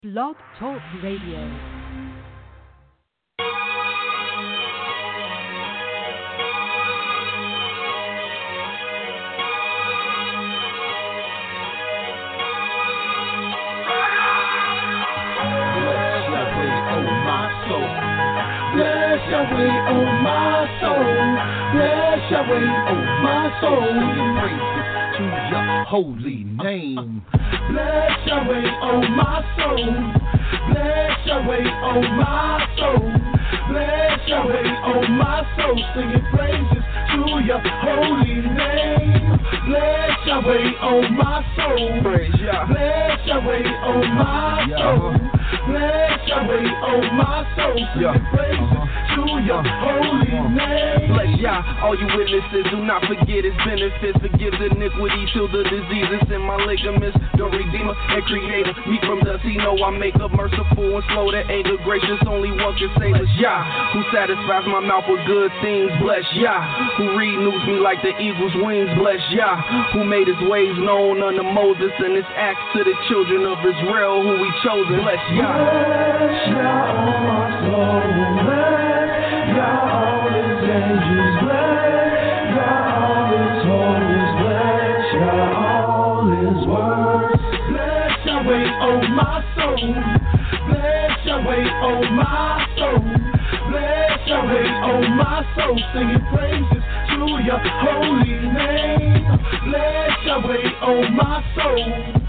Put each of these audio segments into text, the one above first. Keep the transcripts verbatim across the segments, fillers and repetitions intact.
Blog Talk Radio. Bless Yahweh, oh my soul. Bless Yahweh, oh my soul. Singing praises to your holy name. Bless Yahweh, oh my soul. Bless Yahweh, oh my soul. Bless Yahweh, oh my soul. Singing praises to your holy name. Bless Yahweh, oh my soul. Praise Yah. Bless Yahweh, oh my soul. Bless Yahweh, oh my soul. Singing praises to your holy name. Bless Yah, all you witnesses, do not forget his benefits. Forgive the iniquity, till the diseases in my ligaments. The Redeemer and Creator, me from dust, he know I make up, merciful and slow to anger, gracious, only one can save us. Yah, who satisfies my mouth with good things. Bless Yah, who renews me like the eagle's wings. Bless Yah, who made his ways known unto Moses and his acts to the children of Israel, who he chosen. Bless Yah. Bless Yah, oh my soul. Bless Yah, all his angels. Bless Yah, all his holiness. Bless Yah, all his words. Bless Yahweh, oh my soul. Bless Yahweh, oh my soul. Bless Yahweh, oh my soul. Singing praises to your holy name. Bless Yahweh, oh my soul.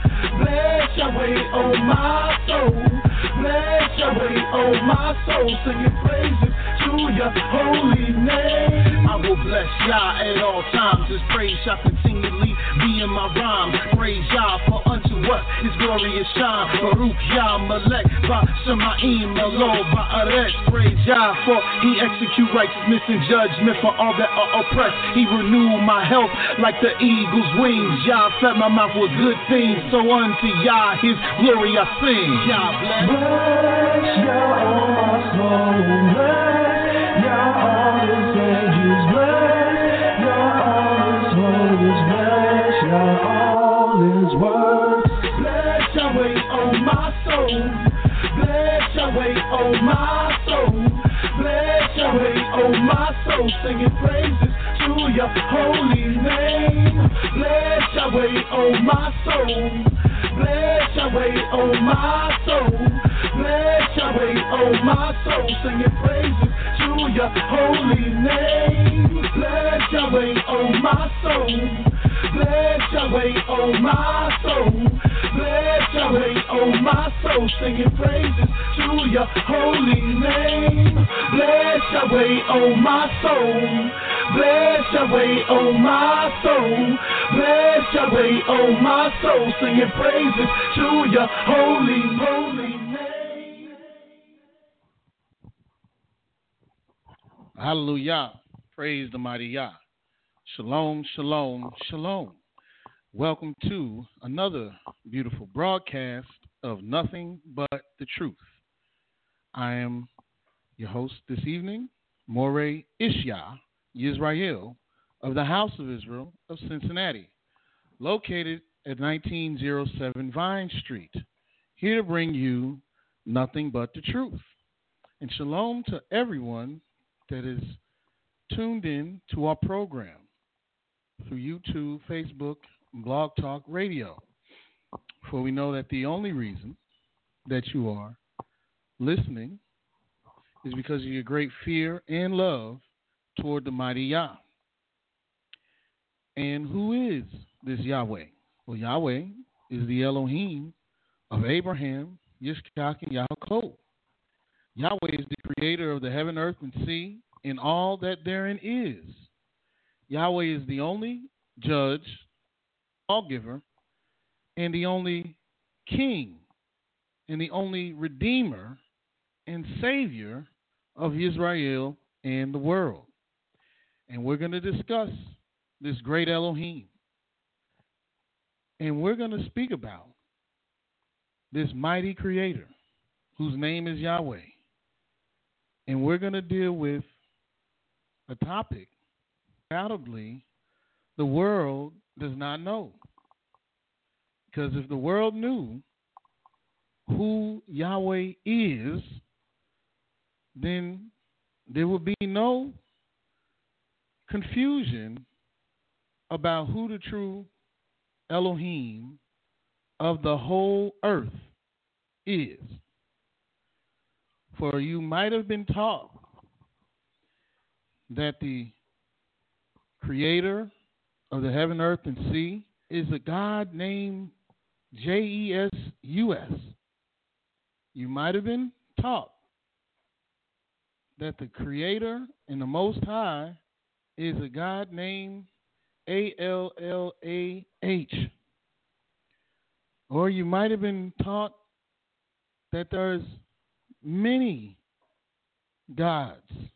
Bless Yahweh, oh my soul. Bless Yahweh, oh my soul. Singing praises to your holy name. I will bless Yah at all times. His praise shall continually be in my rhyme. Praise Yah, for unto what his glorious shine. Baruch Yah Malek, by Shemaim Elo, by Aretz. Praise Yah, for he execute righteousness and judgment for all that are oppressed. He renewed my health like the eagle's wings. Yah fed my mouth with good things, so unto Yah his glory I sing. Yah bless. Bless Yah, oh my soul. Bless Yah, all his angels. Bless Yah, all his holiness. Bless Yah, all his words. Bless Yahweh, oh my soul. Bless Yahweh, oh my soul. Bless Yahweh, oh my soul. Singing praises to your holy name. Bless Yahweh, oh my soul. Bless Yahweh, oh my soul. Bless Yahweh, oh my soul. Singing praises to your holy name. Bless Yahweh, oh my soul. Bless Yahweh, oh my soul. Bless Yahweh, oh my soul. Singing praises to your holy name. Bless Yahweh, oh my soul. Bless Yahweh, oh my soul. Bless Yahweh, oh my soul. Singing praises to your holy, holy name. Hallelujah. Praise the mighty Yah. Shalom, shalom, shalom. Welcome to another beautiful broadcast of Nothing But the Truth. I am your host this evening, Moreh Ishya Yisrael of the House of Israel of Cincinnati, located at nineteen oh seven Vine Street, here to bring you nothing but the truth. And shalom to everyone that is tuned in to our program through YouTube, Facebook, and Blog Talk Radio. For we know that the only reason that you are listening is because of your great fear and love toward the mighty Yah. And who is this Yahweh? Well, Yahweh is the Elohim of Abraham, Yitzchak, and Yaakov. Yahweh is the creator of the heaven, earth, and sea, and all that therein is. Yahweh is the only judge, lawgiver, and the only king, and the only redeemer and savior of Israel and the world. And we're going to discuss this great Elohim. And we're going to speak about this mighty creator whose name is Yahweh. And we're going to deal with a topic undoubtedly the world does not know. Because if the world knew who Yahweh is, then there will be no confusion about who the true Elohim of the whole earth is. For you might have been taught that the creator of the heaven, earth, and sea is a God named J E S U S. You might have been taught that the creator and the Most High is a God named A L L A H. Or you might have been taught that there's many gods.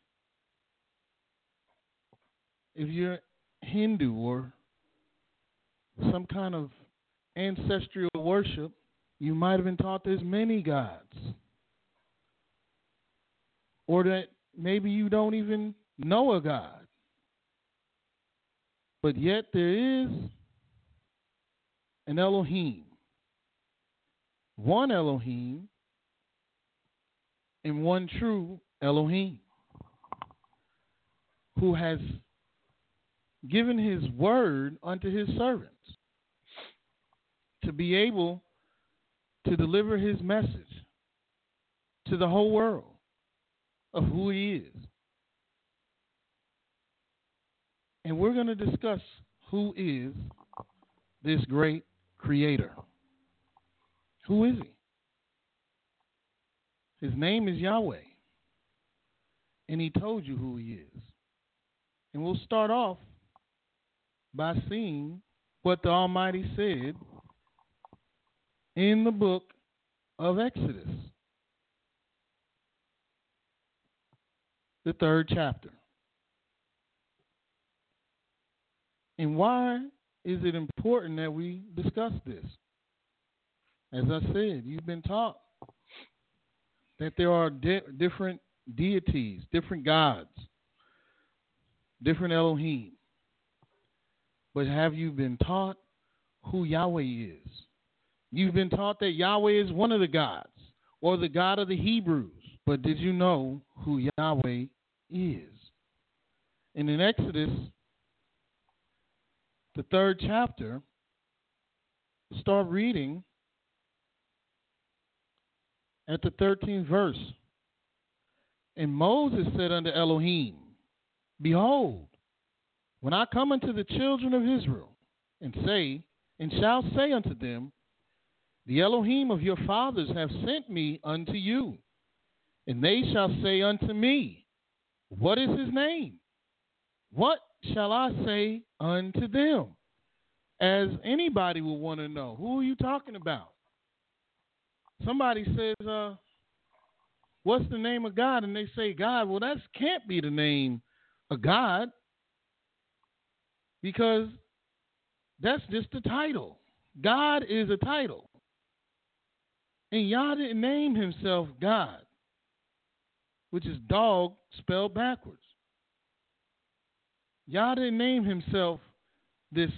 If you're Hindu or some kind of ancestral worship, you might have been taught there's many gods. Or that maybe you don't even know a God. But yet there is an Elohim. One Elohim and one true Elohim who has given his word unto his servants to be able to deliver his message to the whole world of who he is. And we're going to discuss who is this great creator. Who is he? His name is Yahweh. And he told you who he is. And we'll start off by seeing what the Almighty said in the book of Exodus, the third chapter. And why is it important that we discuss this? As I said, you've been taught that there are di- different deities, different gods, different Elohim. But have you been taught who Yahweh is? You've been taught that Yahweh is one of the gods, or the God of the Hebrews. But did you know who Yahweh is? And in Exodus, the third chapter, start reading at the thirteenth verse. And Moses said unto Elohim, Behold, when I come unto the children of Israel, and say, and shall say unto them, The Elohim of your fathers have sent me unto you, and they shall say unto me, What is his name? What shall I say unto them? As anybody will want to know, who are you talking about? Somebody says, uh, what's the name of God? And they say God. Well, that can't be the name of God, because that's just a title. God is a title. And Yah didn't name himself God, which is dog spelled backwards. Yah didn't name himself this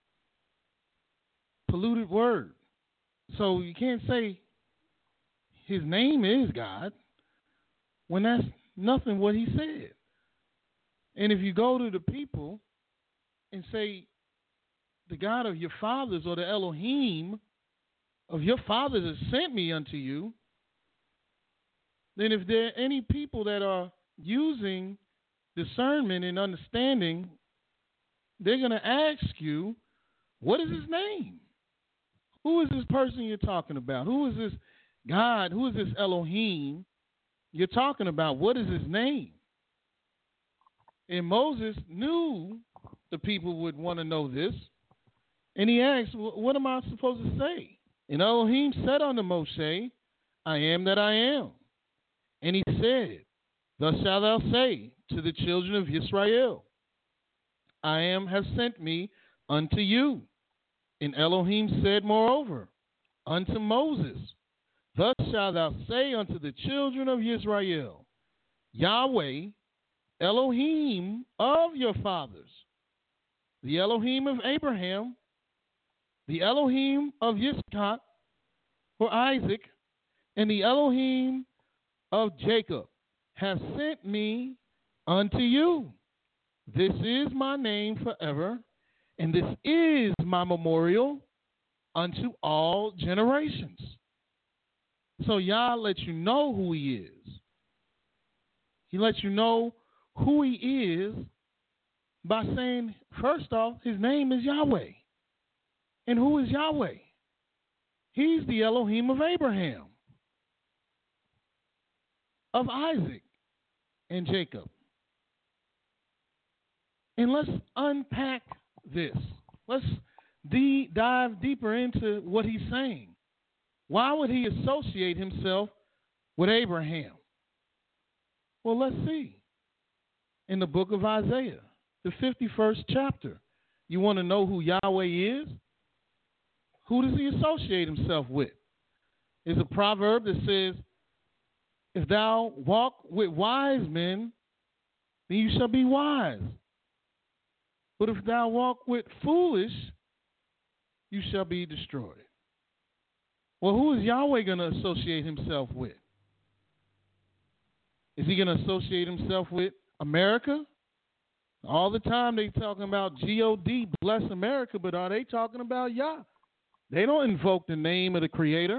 polluted word. So you can't say his name is God when that's nothing what he said. And if you go to the people and say, the God of your fathers, or the Elohim of your fathers has sent me unto you, then if there are any people that are using discernment and understanding, they're going to ask you, what is his name? Who is this person you're talking about? Who is this God? Who is this Elohim you're talking about? What is his name? And Moses knew the people would want to know this. And he asked, what am I supposed to say? And Elohim said unto Moshe, I am that I am. And he said, Thus shalt thou say to the children of Israel, I am have sent me unto you. And Elohim said moreover unto Moses, Thus shalt thou say unto the children of Israel, Yahweh, Elohim of your fathers, the Elohim of Abraham, the Elohim of Yitzchak, or Isaac, And the Elohim of Jacob have sent me unto you. This is my name forever, and this is my memorial unto all generations. So Yah lets you know who he is. He lets you know who he is by saying, first off, his name is Yahweh. And who is Yahweh? He's the Elohim of Abraham, of Isaac, and Jacob. And let's unpack this. Let's de- dive deeper into what he's saying. Why would he associate himself with Abraham? Well, let's see. In the book of Isaiah, the fifty-first chapter, you want to know who Yahweh is? Who does he associate himself with? There's a proverb that says, if thou walk with wise men, then you shall be wise. But if thou walk with foolish, you shall be destroyed. Well, who is Yahweh going to associate himself with? Is he going to associate himself with America? All the time they talking about G O D, bless America, but are they talking about Yah? They don't invoke the name of the Creator.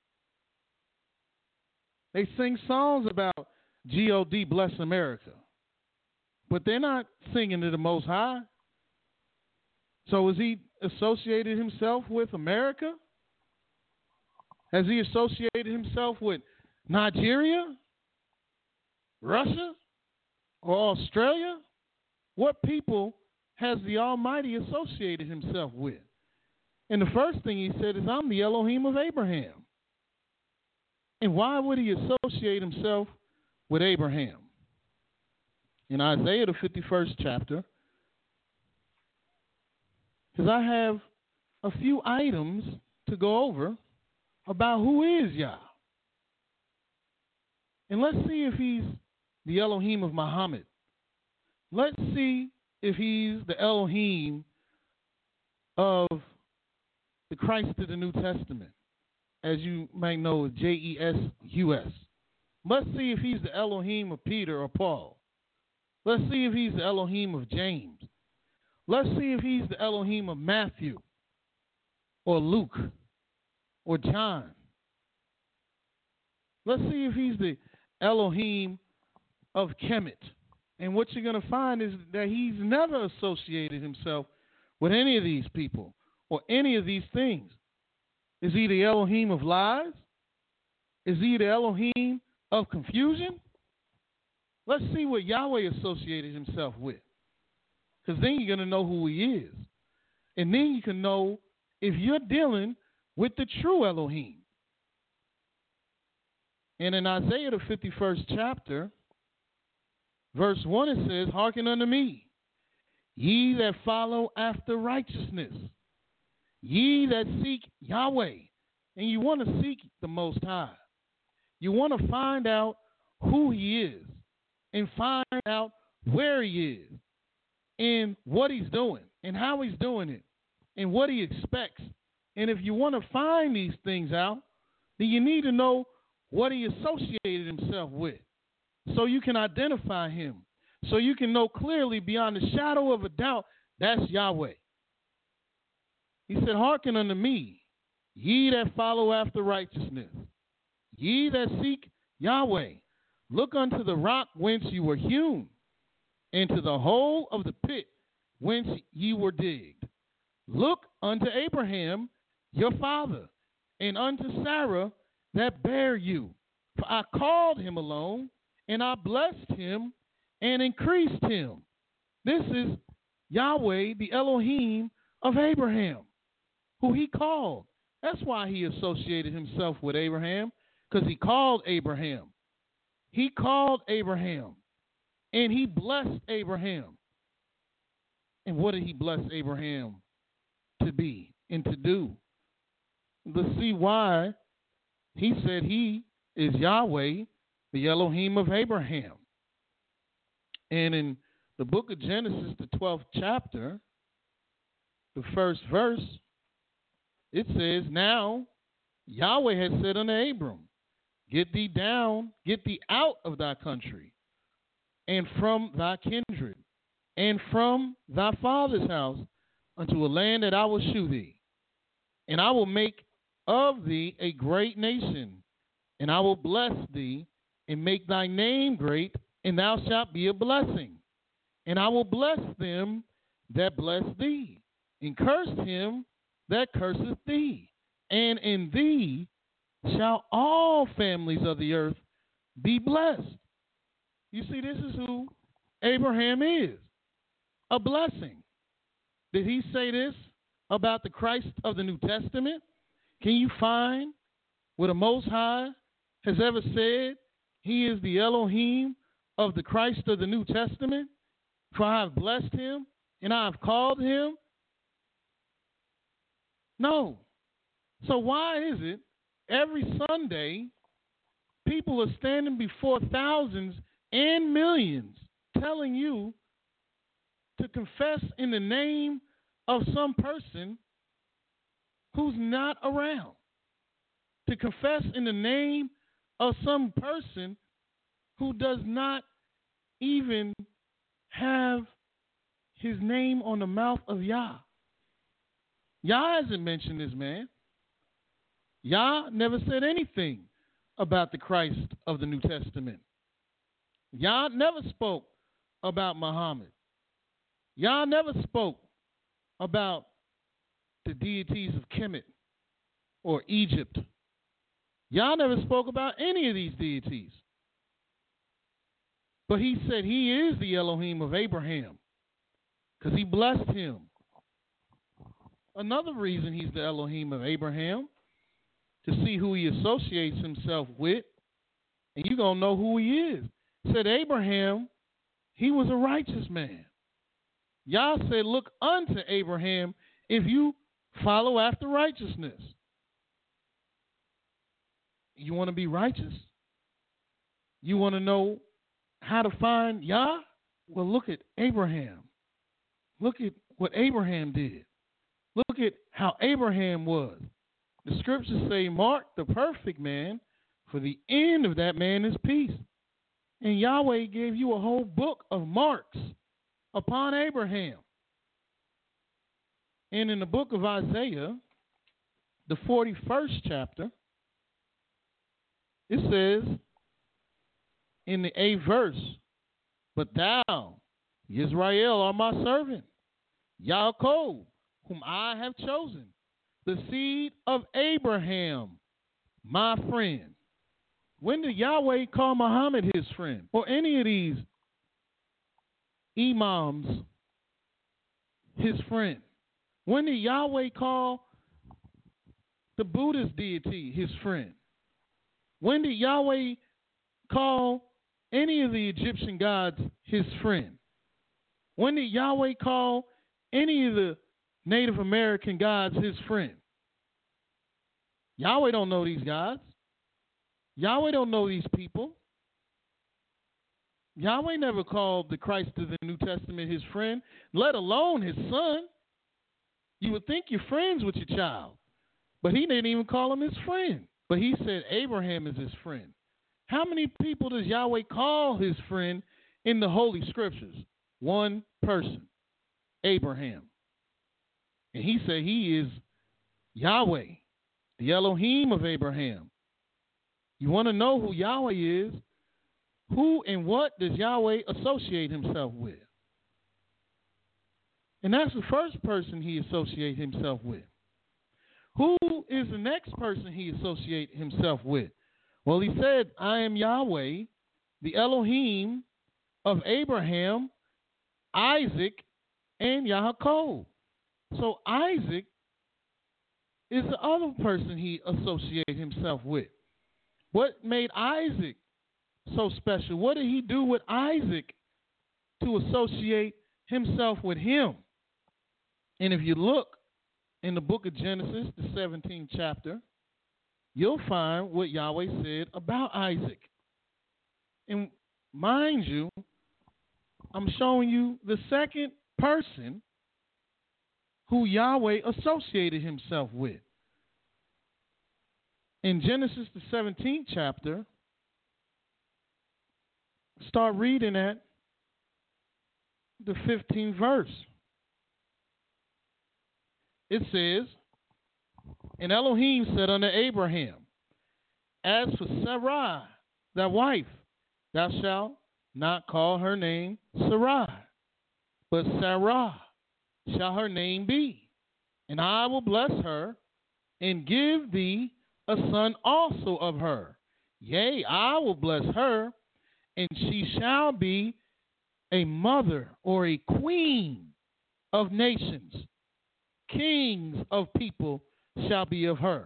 They sing songs about G O D, bless America, but they're not singing to the Most High. So has he associated himself with America? Has he associated himself with Nigeria, Russia, or Australia? What people has the Almighty associated himself with? And the first thing he said is, I'm the Elohim of Abraham. And why would he associate himself with Abraham? In Isaiah, the fifty-first chapter, because I have a few items to go over about who is Yah. And let's see if he's the Elohim of Muhammad. Let's see if he's the Elohim of the Christ of the New Testament, as you might know, J E S U S. Let's see if he's the Elohim of Peter or Paul. Let's see if he's the Elohim of James. Let's see if he's the Elohim of Matthew or Luke or John. Let's see if he's the Elohim of Kemet. And what you're going to find is that he's never associated himself with any of these people or any of these things. Is he the Elohim of lies? Is he the Elohim of confusion? Let's see what Yahweh associated himself with. Because then you're going to know who he is. And then you can know if you're dealing with the true Elohim. And in Isaiah, the fifty-first chapter, verse one, it says, hearken unto me, ye that follow after righteousness, ye that seek Yahweh. And you want to seek the Most High. You want to find out who he is and find out where he is and what he's doing and how he's doing it and what he expects. And if you want to find these things out, then you need to know what he associated himself with so you can identify him, so you can know clearly beyond the shadow of a doubt that's Yahweh. He said, hearken unto me, ye that follow after righteousness, ye that seek Yahweh. Look unto the rock whence you were hewn, and to the hole of the pit whence ye were digged. Look unto Abraham your father, and unto Sarah that bare you. For I called him alone, and I blessed him, and increased him. This is Yahweh, the Elohim of Abraham, who he called. That's why he associated himself with Abraham, because he called Abraham. He called Abraham, and he blessed Abraham. And what did he bless Abraham to be and to do? Let's see why he said he is Yahweh, the Elohim of Abraham. And in the book of Genesis, the twelfth chapter, the first verse, it says, now Yahweh had said unto Abram, Get thee down, get thee out of thy country, and from thy kindred, and from thy father's house, unto a land that I will shew thee. And I will make of thee a great nation, and I will bless thee, and make thy name great, and thou shalt be a blessing. And I will bless them that bless thee, and curse him that curseth thee. And in thee shall all families of the earth be blessed. You see, this is who Abraham is, a blessing. Did he say this about the Christ of the New Testament? Can you find where the Most High has ever said he is the Elohim of the Christ of the New Testament? For I have blessed him and I have called him? No. So why is it every Sunday people are standing before thousands and millions telling you to confess in the name of some person who's not around, to confess in the name of some person who does not even have his name on the mouth of Yah? Yah hasn't mentioned this man. Yah never said anything about the Christ of the New Testament. Yah never spoke about Muhammad. Yah never spoke about the deities of Kemet or Egypt. Yah never spoke about any of these deities. But he said he is the Elohim of Abraham because he blessed him. Another reason he's the Elohim of Abraham, to see who he associates himself with, and you're going to know who he is. Said Abraham, he was a righteous man. Yah said, look unto Abraham if you follow after righteousness. You want to be righteous? You want to know how to find Yah? Well, look at Abraham. Look at what Abraham did. Look at how Abraham was. The scriptures say, mark the perfect man, for the end of that man is peace. And Yahweh gave you a whole book of marks upon Abraham. And in the book of Isaiah, the forty-first chapter, it says in the eighth verse, but thou, Israel, are my servant, Yaakov, whom I have chosen, the seed of Abraham, my friend. When did Yahweh call Muhammad his friend? Or any of these imams his friend? When did Yahweh call the Buddhist deity his friend? When did Yahweh call any of the Egyptian gods his friend? When did Yahweh call any of the Native American gods his friend? Yahweh don't know these gods. Yahweh don't know these people. Yahweh never called the Christ of the New Testament his friend, let alone his son. You would think you're friends with your child, but he didn't even call him his friend. But he said Abraham is his friend. How many people does Yahweh call his friend in the Holy Scriptures? One person, Abraham. And he said he is Yahweh, the Elohim of Abraham. You want to know who Yahweh is? Who and what does Yahweh associate himself with? And that's the first person he associates himself with. Who is the next person he associates himself with? Well, he said, I am Yahweh, the Elohim of Abraham, Isaac, and Yaakov. So Isaac is the other person he associates himself with. What made Isaac so special? What did he do with Isaac to associate himself with him? And if you look in the book of Genesis, the seventeenth chapter, you'll find what Yahweh said about Isaac. And mind you, I'm showing you the second person who Yahweh associated himself with. In Genesis, the seventeenth chapter, start reading at the fifteenth verse. It says, and Elohim said unto Abraham, as for Sarai, thy wife, thou shalt not call her name Sarai, but Sarah shall her name be. And I will bless her and give thee a son also of her. Yea, I will bless her, and she shall be a mother or a queen of nations. Kings of people shall be of her.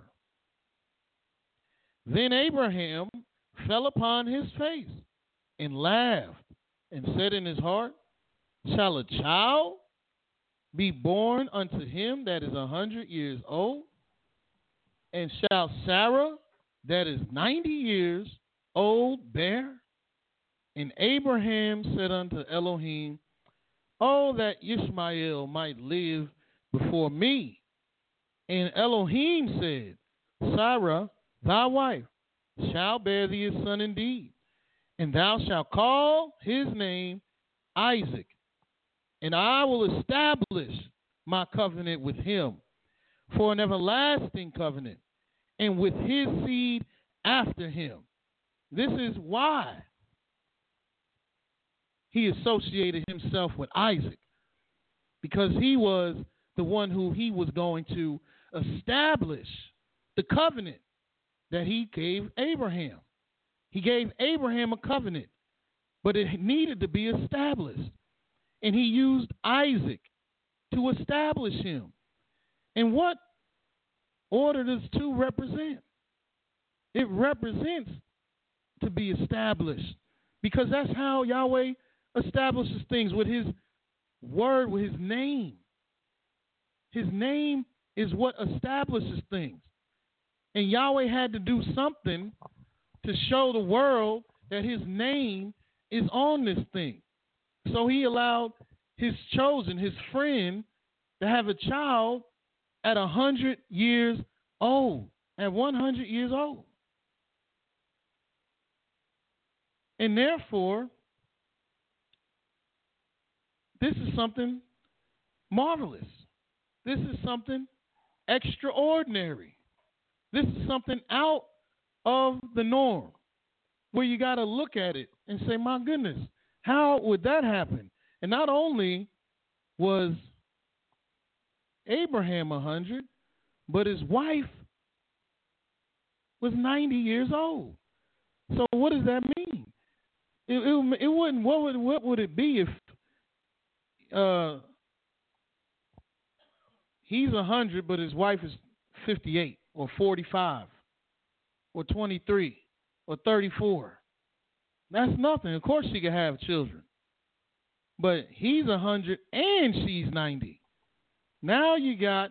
Then Abraham fell upon his face and laughed and said in his heart, shall a child be born unto him that is a hundred years old? And shall Sarah that is ninety years old bear? And Abraham said unto Elohim, oh, that Ishmael might live before me. And Elohim said, Sarah, thy wife, shall bear thee a son indeed, and thou shalt call his name Isaac. And I will establish my covenant with him for an everlasting covenant, and with his seed after him. This is why he associated himself with Isaac, because he was the one who he was going to establish the covenant that he gave Abraham. He gave Abraham a covenant, but it needed to be established. And he used Isaac to establish him. And what order does two represent? It represents to be established, because that's how Yahweh establishes things, with his word, with his name. His name is what establishes things. And Yahweh had to do something to show the world that his name is on this thing. So he allowed his chosen, his friend, to have a child at a hundred years old, at one hundred years old. And therefore, this is something marvelous. This is something extraordinary. This is something out of the norm, where you got to look at it and say, my goodness, how would that happen? And not only was Abraham one hundred, but his wife was ninety years old. So what does that mean? It, it, it wouldn't. What would what would it be if uh, he's one hundred, but his wife is fifty-eight or forty-five or twenty-three or thirty-four? That's nothing. Of course she could have children. But he's one hundred and she's ninety. Now you got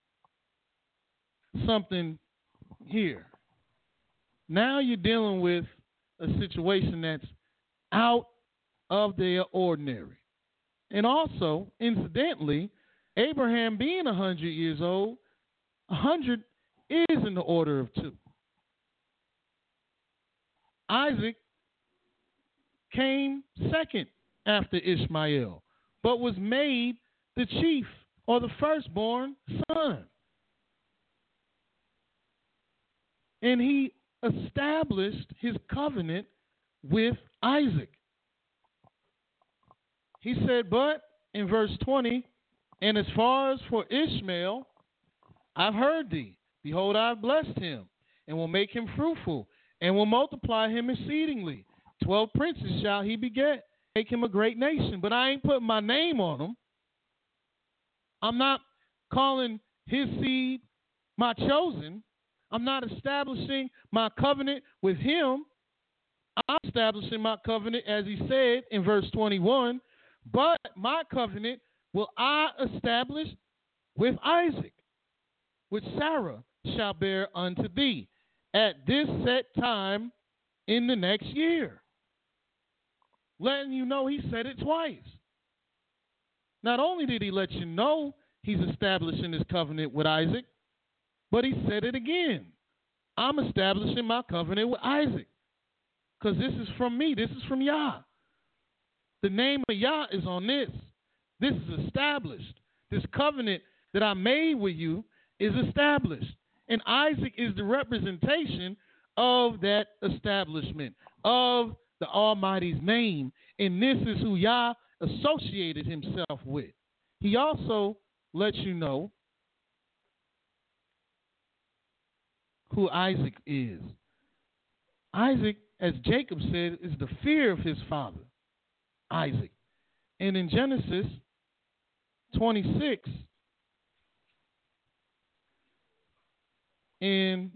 something here. Now you're dealing with a situation that's out of the ordinary. And also, incidentally, Abraham being one hundred years old, one hundred is in the order of two. Isaac came second after Ishmael, but was made the chief, or the firstborn son. And he established his covenant with Isaac. He said, but in verse twenty, and as far as for Ishmael, I've heard thee. Behold, I've blessed him, and will make him fruitful, and will multiply him exceedingly. Twelve princes shall he beget, make him a great nation. But I ain't putting my name on him. I'm not calling his seed my chosen. I'm not establishing my covenant with him. I'm establishing my covenant, as he said in verse twenty-one, but my covenant will I establish with Isaac, which Sarah shall bear unto thee at this set time in the next year. Letting you know, he said it twice. Not only did he let you know he's establishing his covenant with Isaac, but he said it again. I'm establishing my covenant with Isaac. Because this is from me. This is from Yah. The name of Yah is on this. This is established. This covenant that I made with you is established. And Isaac is the representation of that establishment, of the Almighty's name. And this is who Yah associated himself with. He also lets you know who Isaac is. Isaac, as Jacob said, is the fear of his father, Isaac. And in Genesis twenty-six, in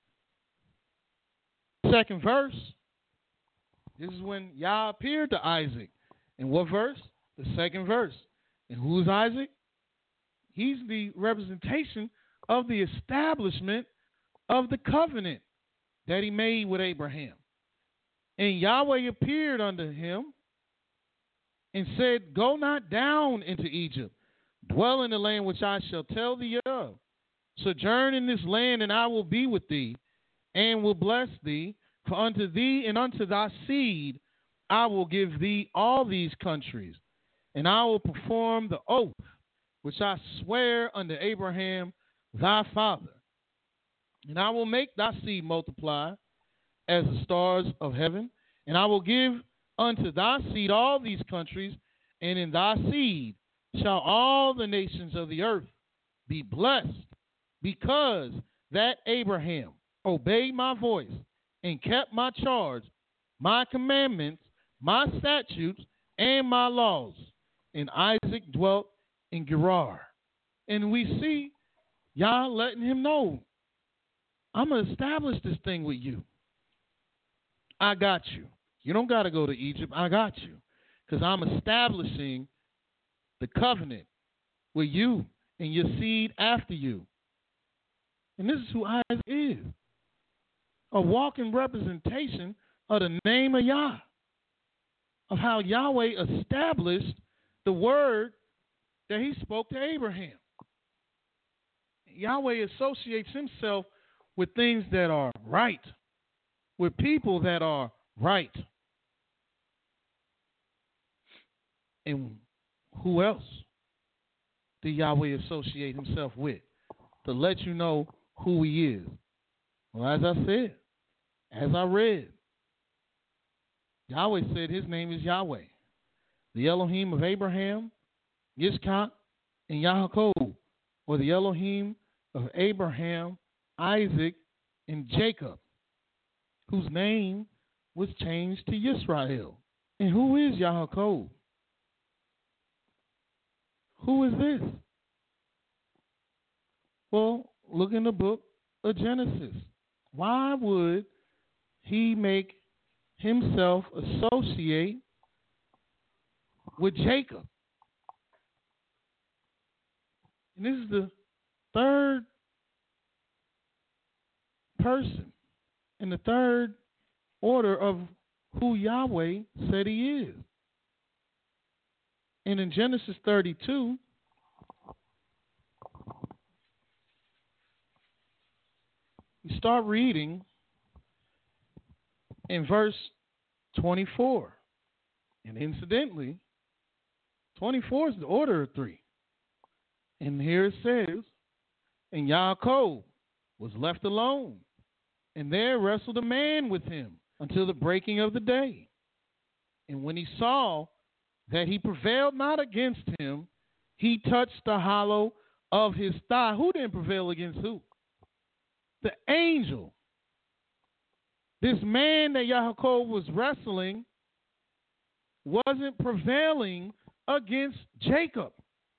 second verse, this is when Yah appeared to Isaac. In what verse? The second verse. And who's Isaac? He's the representation of the establishment of the covenant that he made with Abraham. And Yahweh appeared unto him and said, go not down into Egypt. Dwell in the land which I shall tell thee of. Sojourn in this land, and I will be with thee, and will bless thee. For unto thee and unto thy seed I will give thee all these countries, and I will perform the oath which I swear unto Abraham thy father. And I will make thy seed multiply as the stars of heaven, and I will give unto thy seed all these countries, and in thy seed shall all the nations of the earth be blessed, because that Abraham obeyed my voice and kept my charge, my commandments, my statutes, and my laws. And Isaac dwelt in Gerar. And we see Yah letting him know, I'm going to establish this thing with you. I got you. You don't got to go to Egypt. I got you. Because I'm establishing the covenant with you and your seed after you. And this is who Isaac is. A walking representation of the name of Yah. Of how Yahweh established the word that he spoke to Abraham. Yahweh associates himself with things that are right, with people that are right. And who else did Yahweh associate himself with to let you know who he is? Well, as I said, as I read, Yahweh said his name is Yahweh, the Elohim of Abraham, Yitzchak, and Yaakov, or the Elohim of Abraham, Isaac, and Jacob, whose name was changed to Yisrael. And who is Yaakov? Who is this? Well, look in the book of Genesis. Why would he make himself associate with Jacob? And this is the third person in the third order of who Yahweh said he is. And in Genesis thirty-two, you start reading in verse twenty-four. And incidentally, twenty-four is the order of three. And here it says, and Yaakov was left alone, and there wrestled a man with him until the breaking of the day. And when he saw that he prevailed not against him, he touched the hollow of his thigh. Who didn't prevail against who? The angel. This man that Yaakov was wrestling wasn't prevailing against Jacob.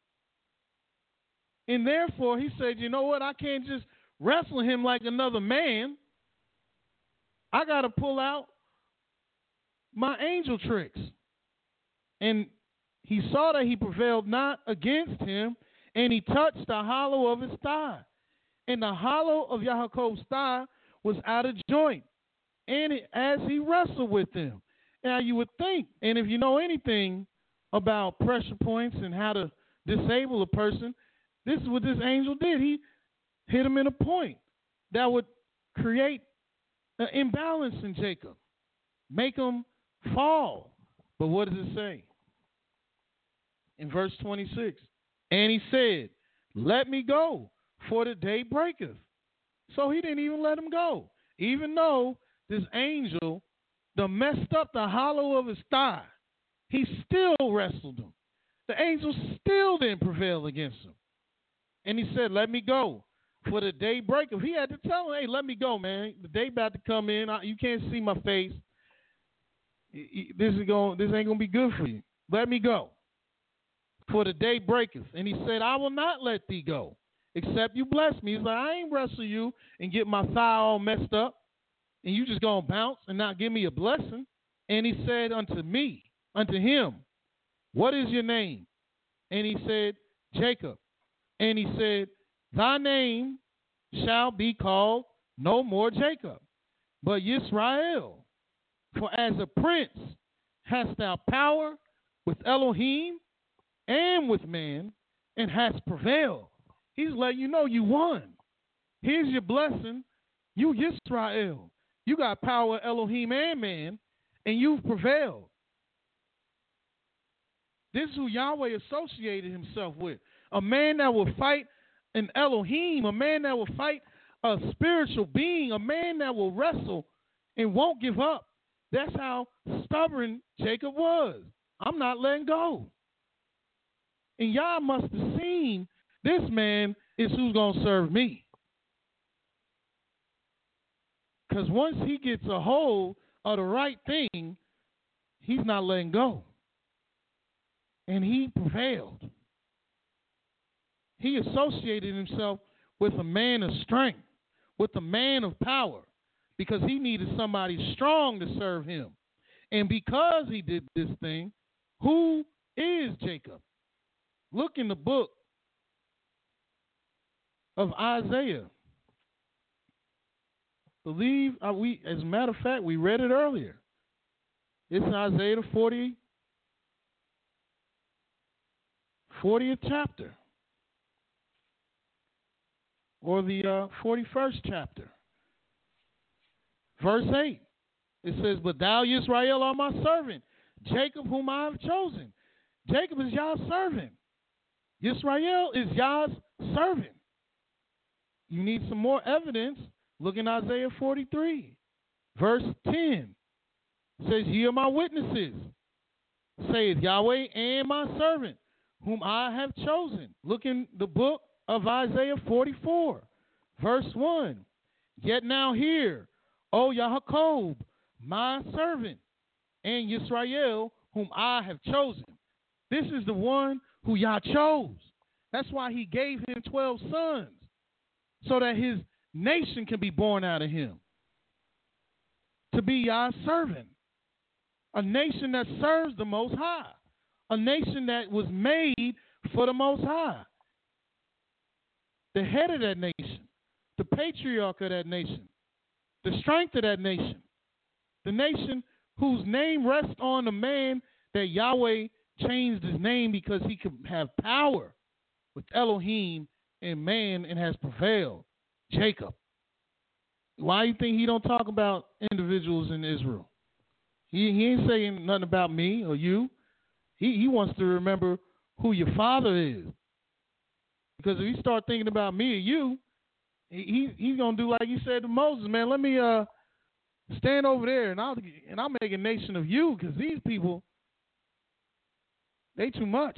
And therefore, he said, you know what? I can't just wrestle him like another man. I got to pull out my angel tricks. And he saw that he prevailed not against him, and he touched the hollow of his thigh. And the hollow of Yaakov's thigh was out of joint, and it, as he wrestled with him. Now, you would think, and if you know anything about pressure points and how to disable a person, this is what this angel did. He hit him in a point that would create an imbalance in Jacob, make him fall. But what does it say? In verse twenty-six, and he said, let me go, for the day breaketh. So he didn't even let him go, even though this angel done messed up the hollow of his thigh. He still wrestled him. The angel still didn't prevail against him. And he said, let me go, for the day breaketh. He had to tell him, hey, let me go, man. The day about to come in. I, you can't see my face. This is going. This ain't going to be good for you. Let me go, for the day breaketh. And he said, I will not let thee go, except you bless me. He's like, I ain't wrestle you and get my thigh all messed up, and you just going to bounce and not give me a blessing. And he said unto me, unto him, what is your name? And he said, Jacob. And he said, thy name shall be called no more Jacob, but Yisrael. For as a prince hast thou power with Elohim and with man, and hast prevailed. He's letting you know you won. Here's your blessing. You Yisrael. You got power with Elohim and man, and you've prevailed. This is who Yahweh associated himself with. A man that will fight an Elohim, a man that will fight a spiritual being, a man that will wrestle and won't give up. That's how stubborn Jacob was. I'm not letting go. And y'all must have seen this man is who's going to serve me. Because once he gets a hold of the right thing, he's not letting go. And he prevailed. He associated himself with a man of strength, with a man of power, because he needed somebody strong to serve him. And because he did this thing, who is Jacob? Look in the book of Isaiah. Believe uh, we, as a matter of fact, we read it earlier. It's Isaiah the forty, fortieth chapter, or the uh, forty-first chapter. Verse eight, it says, but thou, Yisrael, art my servant, Jacob whom I have chosen. Jacob is Yah's servant. Yisrael is Yah's servant. You need some more evidence. Look in Isaiah forty-three, verse ten. It says, ye are my witnesses, saith Yahweh, and my servant, whom I have chosen. Look in the book of Isaiah forty-four, verse one. Yet now hear, O Yaakov, my servant, and Yisrael, whom I have chosen. This is the one who Yah chose. That's why he gave him twelve sons, so that his nation can be born out of him, to be Yah's servant. A nation that serves the Most High. A nation that was made for the Most High. The head of that nation. The patriarch of that nation. The strength of that nation. The nation whose name rests on the man that Yahweh changed his name because he could have power with Elohim and man and has prevailed. Jacob. Why do you think he don't talk about individuals in Israel? He, he ain't saying nothing about me or you. He, he wants to remember who your father is. Because if you start thinking about me or you, he, he's going to do like he said to Moses, man, let me uh, stand over there and I'll, and I'll make a nation of you, because these people, they too much.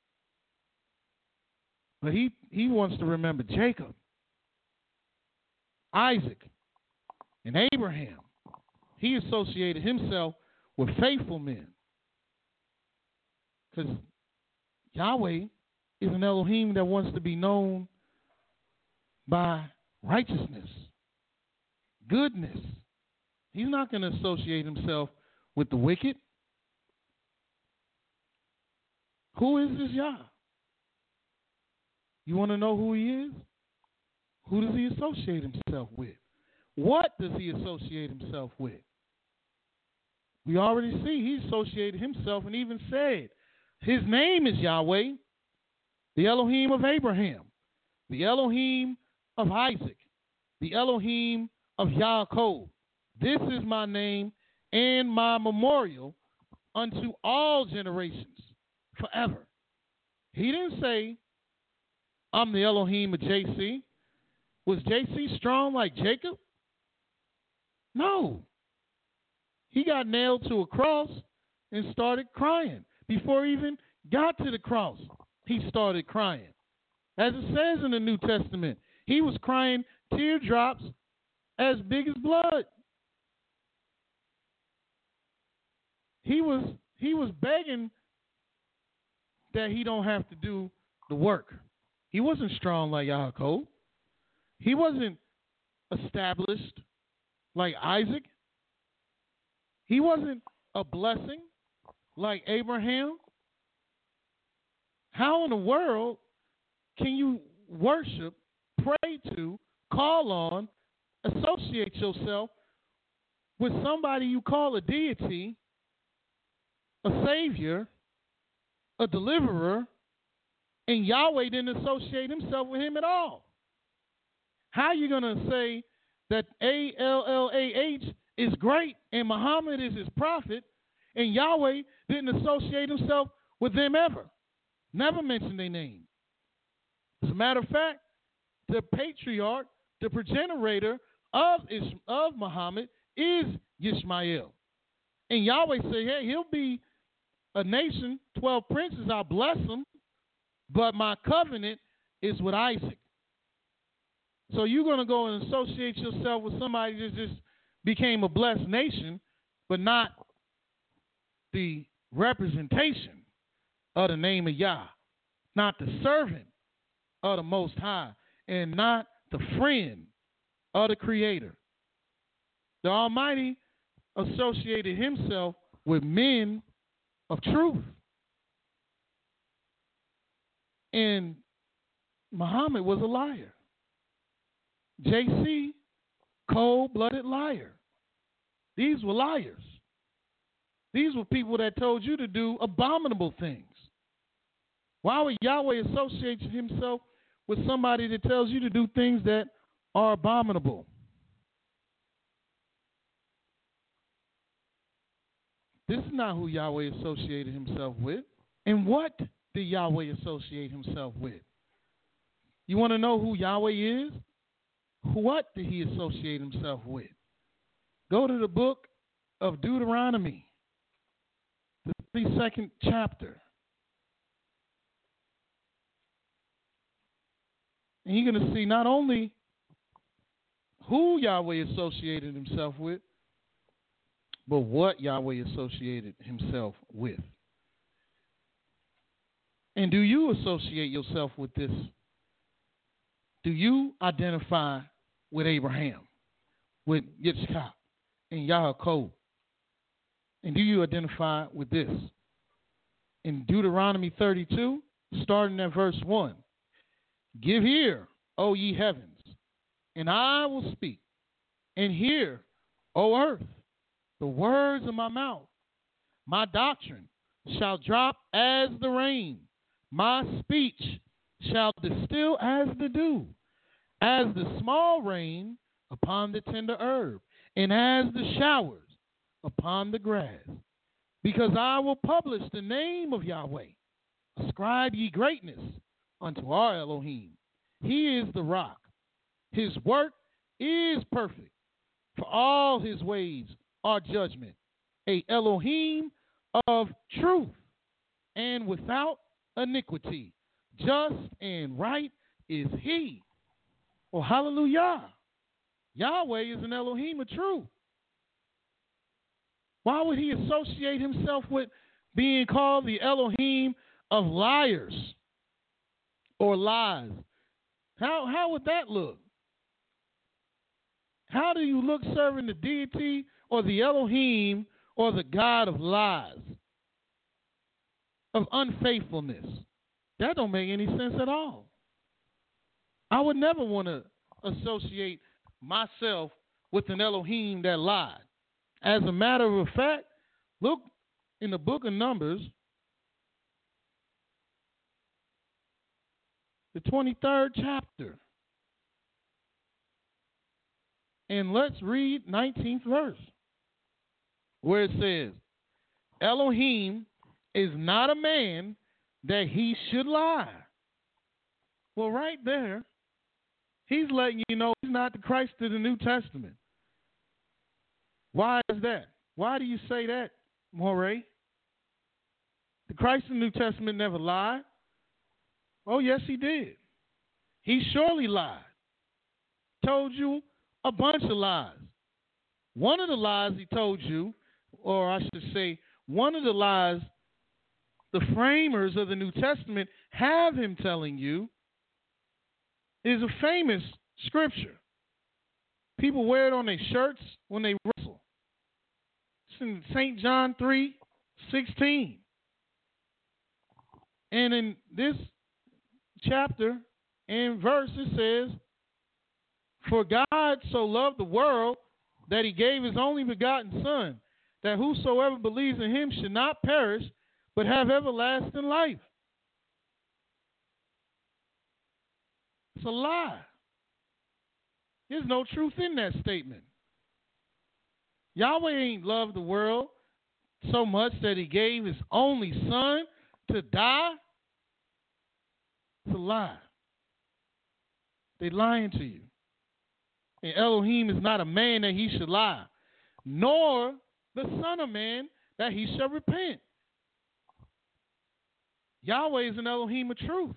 But he, he wants to remember Jacob, Isaac, and Abraham. He associated himself with faithful men. Because Yahweh is an Elohim that wants to be known by righteousness, goodness. He's not going to associate himself with the wicked. Who is this Yah? You want to know who he is? Who does he associate himself with? What does he associate himself with? We already see he associated himself and even said his name is Yahweh, the Elohim of Abraham, the Elohim of Isaac, the Elohim of Yaakov. This is my name and my memorial unto all generations forever. He didn't say, I'm the Elohim of J C. Was J C strong like Jacob? No. He got nailed to a cross and started crying. Before he even got to the cross, he started crying. As it says in the New Testament, he was crying teardrops as big as blood. He was he was begging that he don't have to do the work. He wasn't strong like Yaakov. He wasn't established like Isaac. He wasn't a blessing like Abraham. How in the world can you worship, pray to, call on, associate yourself with somebody you call a deity, a savior, a deliverer, and Yahweh didn't associate himself with him at all? How are you going to say that A L L A H is great and Muhammad is his prophet and Yahweh didn't associate himself with them ever? Never mentioned their name. As a matter of fact, the patriarch, the progenitor of Ish- of Muhammad is Yishmael. And Yahweh say, hey, he'll be a nation, twelve princes, I'll bless him, but my covenant is with Isaac. So you're going to go and associate yourself with somebody that just became a blessed nation, but not the representation of the name of Yah, not the servant of the Most High, and not the friend of the Creator. The Almighty associated himself with men of truth. And Muhammad was a liar. J C, cold-blooded liar. These were liars. These were people that told you to do abominable things. Why would Yahweh associate himself with somebody that tells you to do things that are abominable? This is not who Yahweh associated himself with. And what did Yahweh associate himself with? You want to know who Yahweh is? What did he associate himself with? Go to the book of Deuteronomy, the thirty-second chapter. And you're going to see not only who Yahweh associated himself with, but what Yahweh associated himself with. And do you associate yourself with this? Do you identify with Abraham, with Yitzchak, and Yaakov? And do you identify with this? In Deuteronomy thirty-two, starting at verse one, give ear, O ye heavens, and I will speak, and hear, O earth, the words of my mouth. My doctrine shall drop as the rain, my speech shall distill as the dew, as the small rain upon the tender herb, and as the showers upon the grass. Because I will publish the name of Yahweh. Ascribe ye greatness unto our Elohim. He is the rock. His work is perfect. For all his ways are judgment. A Elohim of truth and without iniquity. Just and right is he. Oh, hallelujah. Yahweh is an Elohim of truth. Why would he associate himself with being called the Elohim of liars or lies? How, how would that look? How do you look serving the deity or the Elohim or the God of lies, of unfaithfulness? That don't make any sense at all. I would never want to associate myself with an Elohim that lied. As a matter of fact, look in the book of Numbers, the twenty-third chapter. And let's read nineteenth verse, where it says, Elohim is not a man that he should lie. Well, right there, he's letting you know he's not the Christ of the New Testament. Why is that? Why do you say that, Moray? The Christ of the New Testament never lied. Oh, yes, he did. He surely lied. Told you a bunch of lies. One of the lies he told you, or I should say, one of the lies the framers of the New Testament have him telling you is a famous scripture. People wear it on their shirts when they wrestle. It's in Saint John three sixteen. And in this chapter and verse it says, for God so loved the world that he gave his only begotten Son, that whosoever believes in him should not perish, but have everlasting life. It's a lie. There's no truth in that statement. Yahweh ain't loved the world so much that he gave his only Son to die. It's a lie. They're lying to you. And Elohim is not a man that he should lie, nor the Son of Man that he shall repent. Yahweh is an Elohim of truth.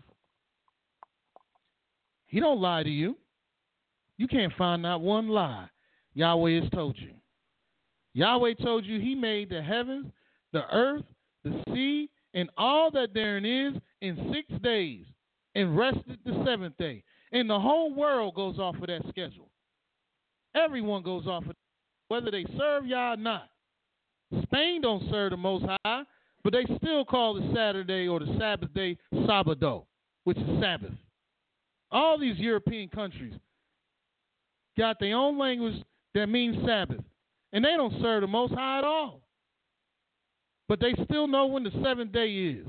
He don't lie to you. You can't find not one lie Yahweh has told you. Yahweh told you he made the heavens, the earth, the sea, and all that therein is in six days, and rested the seventh day. And the whole world goes off of that schedule. Everyone goes off of it, whether they serve Yah or not. Spain don't serve the Most High, but they still call the Saturday or the Sabbath day Sabado, which is Sabbath. All these European countries got their own language that means Sabbath, and they don't serve the Most High at all. But they still know when the seventh day is.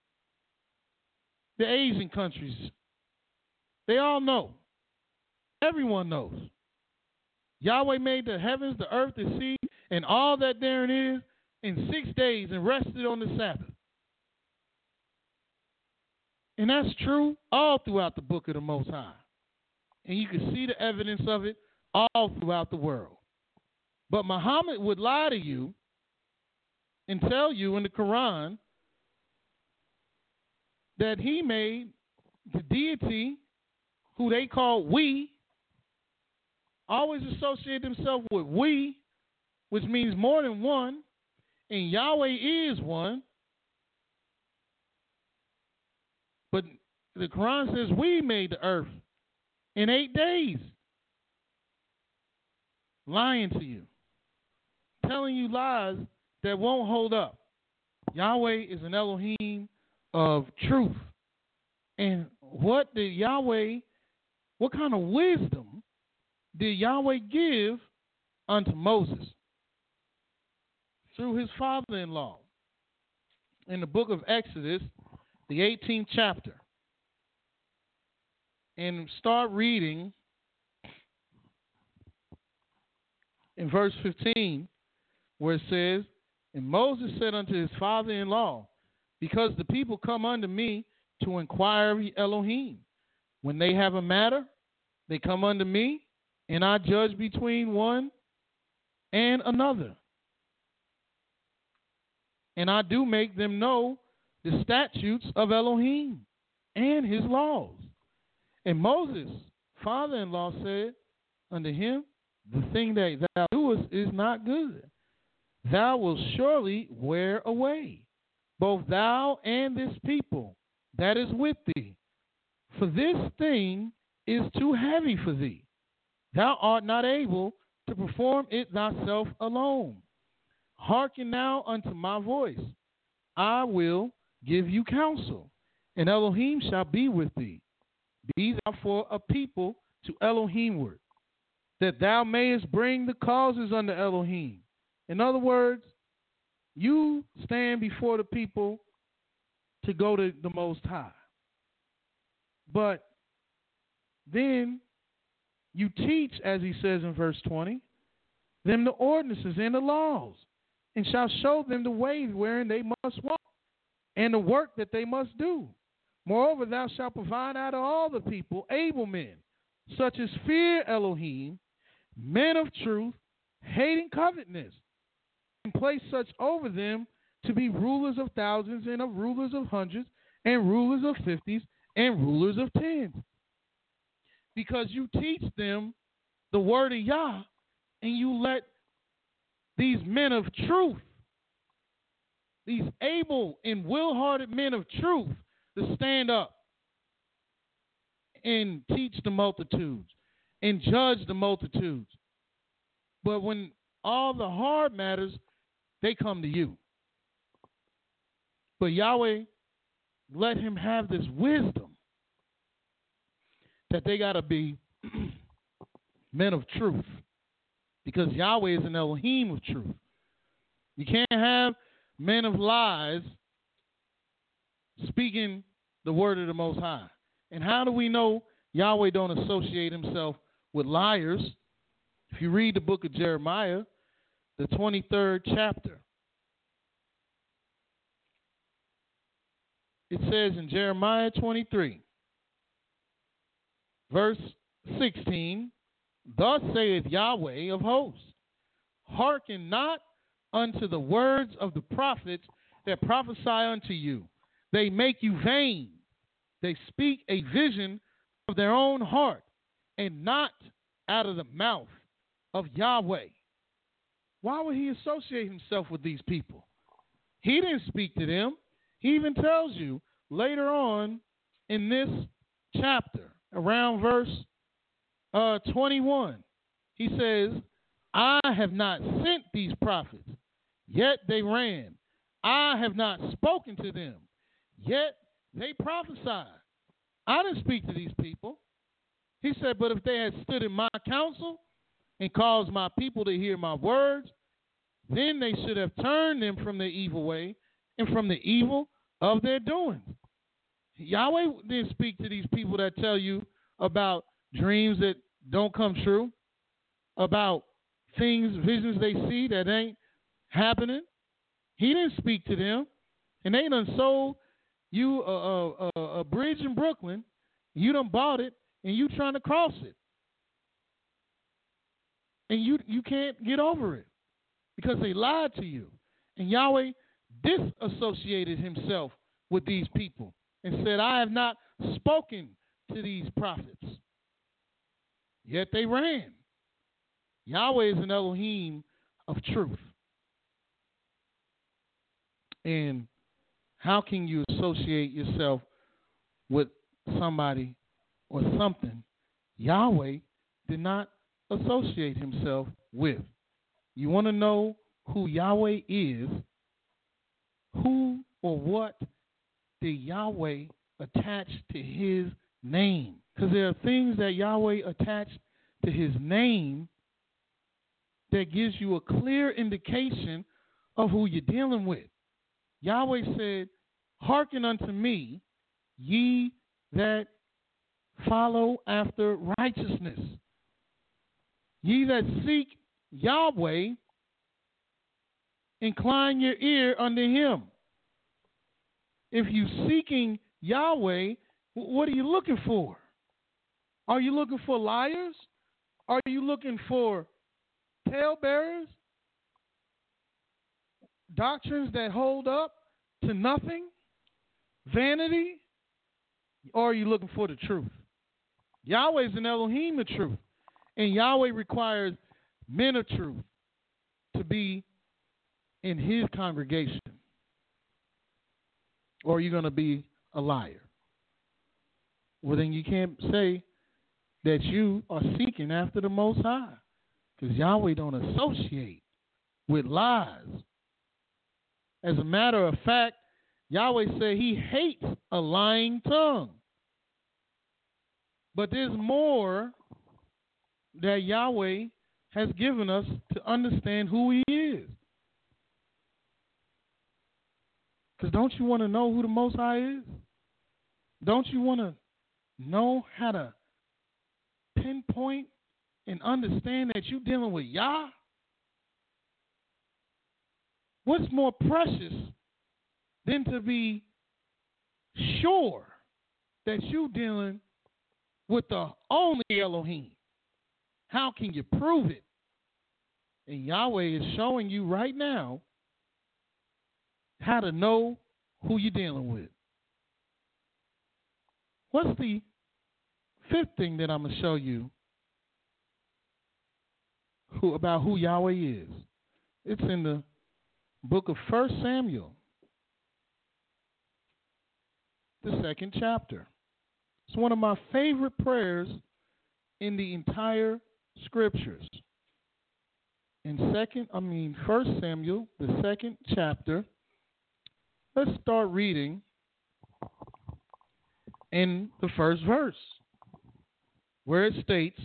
The Asian countries, they all know. Everyone knows. Yahweh made the heavens, the earth, the sea, and all that therein is in six days and rested on the Sabbath. And that's true all throughout the book of the Most High. And you can see the evidence of it all throughout the world. But Muhammad would lie to you and tell you in the Quran that he made the deity, who they call we, always associate themselves with we, which means more than one, and Yahweh is one. But the Quran says we made the earth in eight days. Lying to you. Telling you lies that won't hold up. Yahweh is an Elohim of truth. And what did Yahweh, what kind of wisdom did Yahweh give unto Moses? Through his father-in-law. In the book of Exodus, the eighteenth chapter. And start reading in verse fifteen, where it says, and Moses said unto his father-in-law, because the people come unto me to inquire of Elohim. When they have a matter, they come unto me, and I judge between one and another. And I do make them know the statutes of Elohim and his laws. And Moses' father-in-law said unto him, the thing that thou doest is not good. Thou wilt surely wear away, both thou and this people that is with thee. For this thing is too heavy for thee. Thou art not able to perform it thyself alone. Hearken now unto my voice. I will give you counsel, and Elohim shall be with thee. Be thou for a people to Elohimward, that thou mayest bring the causes unto Elohim. In other words, you stand before the people to go to the Most High. But then You teach, as he says in verse twenty, them the ordinances and the laws, and shall show them the way wherein they must walk, and the work that they must do. Moreover, thou shalt provide out of all the people able men, such as fear Elohim, men of truth, hating covetousness, and place such over them to be rulers of thousands, and of rulers of hundreds, and rulers of fifties, and rulers of tens. Because you teach them the word of Yah, and you let these men of truth, these able and will-hearted men of truth, to stand up and teach the multitudes and judge the multitudes. But when all the hard matters, they come to you. But Yahweh let him have this wisdom that they got to be men of truth, because Yahweh is an Elohim of truth. You can't have men of lies speaking the word of the Most High. And how do we know Yahweh don't associate himself with liars? If you read the book of Jeremiah, the twenty-third chapter, it says in Jeremiah twenty-three, verse sixteen, thus saith Yahweh of hosts, hearken not unto the words of the prophets that prophesy unto you. They make you vain. They speak a vision of their own heart, and not out of the mouth of Yahweh. Why would he associate himself with these people? He didn't speak to them. He even tells you later on in this chapter, around verse uh, twenty-one, he says, I have not sent these prophets, yet they ran. I have not spoken to them, yet they prophesied. I didn't speak to these people. He said, but if they had stood in my counsel and caused my people to hear my words, then they should have turned them from their evil way and from the evil of their doings. Yahweh didn't speak to these people that tell you about dreams that don't come true, about things, visions they see that ain't happening. He didn't speak to them. And they done sold you a, a, a, a bridge in Brooklyn. You done bought it, and you trying to cross it. And you, you can't get over it because they lied to you. And Yahweh disassociated himself with these people and said, I have not spoken to these prophets. Yet they ran. Yahweh is an Elohim of truth. And how can you associate yourself with somebody or something Yahweh did not associate himself with? You want to know who Yahweh is? Who or what did Yahweh attach to his name? Because there are things that Yahweh attached to his name that gives you a clear indication of who you're dealing with. Yahweh said, hearken unto me, ye that follow after righteousness. Ye that seek Yahweh, incline your ear unto him. If you seeking Yahweh, what are you looking for? Are you looking for liars? Are you looking for talebearers? Doctrines that hold up to nothing? Vanity? Or are you looking for the truth? Yahweh is an Elohim of truth. And Yahweh requires men of truth to be in his congregation. Or are you going to be a liar? Well, then you can't say that you are seeking after the Most High, because Yahweh don't associate with lies. As a matter of fact, Yahweh said he hates a lying tongue. But there's more that Yahweh has given us to understand who he is. Because don't you want to know who the Most High is? Don't you want to know how to pinpoint and understand that you're dealing with Yah? What's more precious than to be sure that you're dealing with the only Elohim? How can you prove it? And Yahweh is showing you right now how to know who you're dealing with. What's the fifth thing that I'm going to show you who, about who Yahweh is? It's in the book of First Samuel, the second chapter. It's one of my favorite prayers in the entire scriptures. In second, I mean First Samuel, the second chapter. Let's start reading in the first verse, where it states,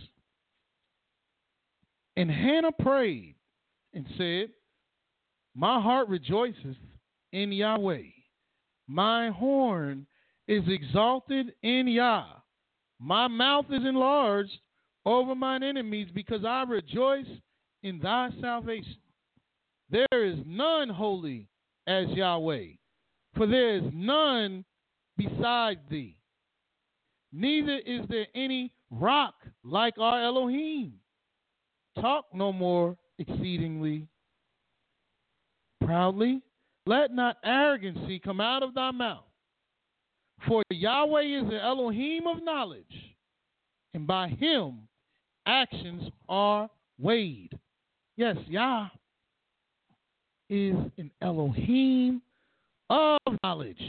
"And Hannah prayed and said, My heart rejoiceth in Yahweh. My horn is exalted in Yah. My mouth is enlarged over mine enemies, because I rejoice in thy salvation. There is none holy as Yahweh, for there is none beside thee. Neither is there any rock like our Elohim. Talk no more exceedingly proudly. Let not arrogancy come out of thy mouth. For Yahweh is the Elohim of knowledge, and by him actions are weighed." Yes, Yah is an Elohim of knowledge.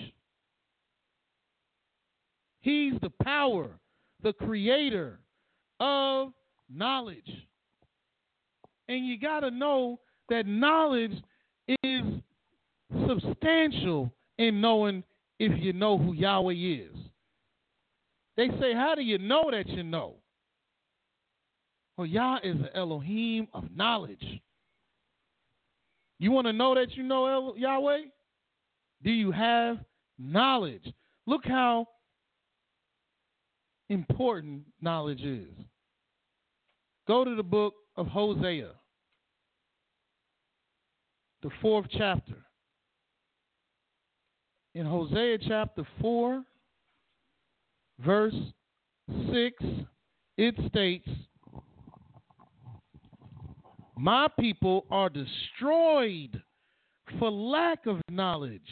He's the power, the creator of knowledge. And you got to know that knowledge is substantial in knowing if you know who Yahweh is. They say, how do you know that you know? Well, Yah is the Elohim of knowledge. You want to know that you know El- Yahweh? Do you have knowledge? Look how important knowledge is. Go to the book of Hosea, the fourth chapter. In Hosea chapter four, verse six, it states, "My people are destroyed for lack of knowledge."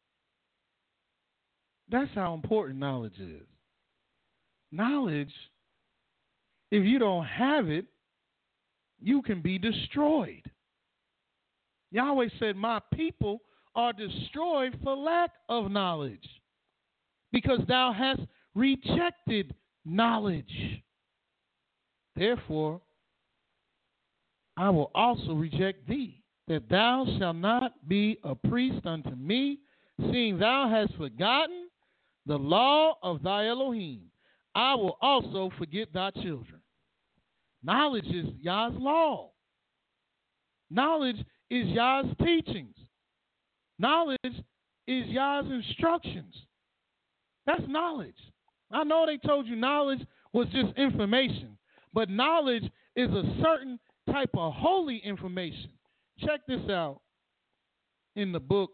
That's how important knowledge is. Knowledge, if you don't have it, you can be destroyed. Yahweh said, "My people are destroyed for lack of knowledge, because thou hast rejected knowledge. Therefore, I will also reject thee, that thou shalt not be a priest unto me, seeing thou hast forgotten the law of thy Elohim. I will also forget thy children." Knowledge is Yah's law. Knowledge is Yah's teachings. Knowledge is Yah's instructions. That's knowledge. I know they told you knowledge was just information, but knowledge is a certain type of holy information. Check this out in the book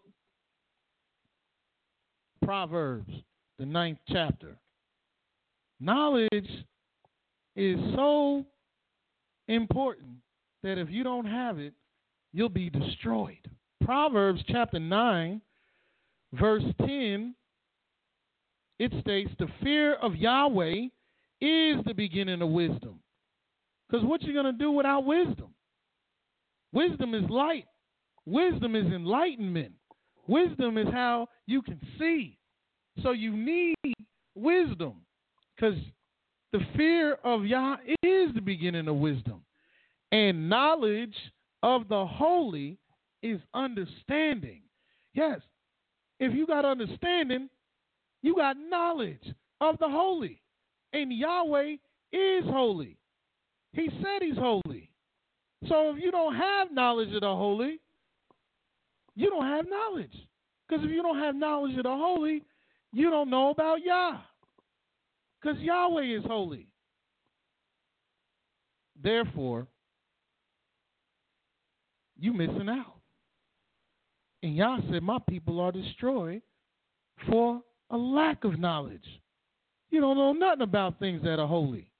Proverbs, the ninth chapter. Knowledge is so important that if you don't have it, you'll be destroyed. Proverbs chapter nine, verse ten, it states, "The fear of Yahweh is the beginning of wisdom." Because what you going to do without wisdom? Wisdom is light. Wisdom is enlightenment. Wisdom is how you can see. So you need wisdom, because the fear of Yah is the beginning of wisdom. And knowledge of the holy is understanding. Yes, if you got understanding, you got knowledge of the holy. And Yahweh is holy. He said he's holy. So if you don't have knowledge of the holy, you don't have knowledge. Because if you don't have knowledge of the holy, you don't know about Yah. Because Yahweh is holy. therefore, you missing out. And Yah said, my people are destroyed for a lack of knowledge. You don't know nothing about things that are holy.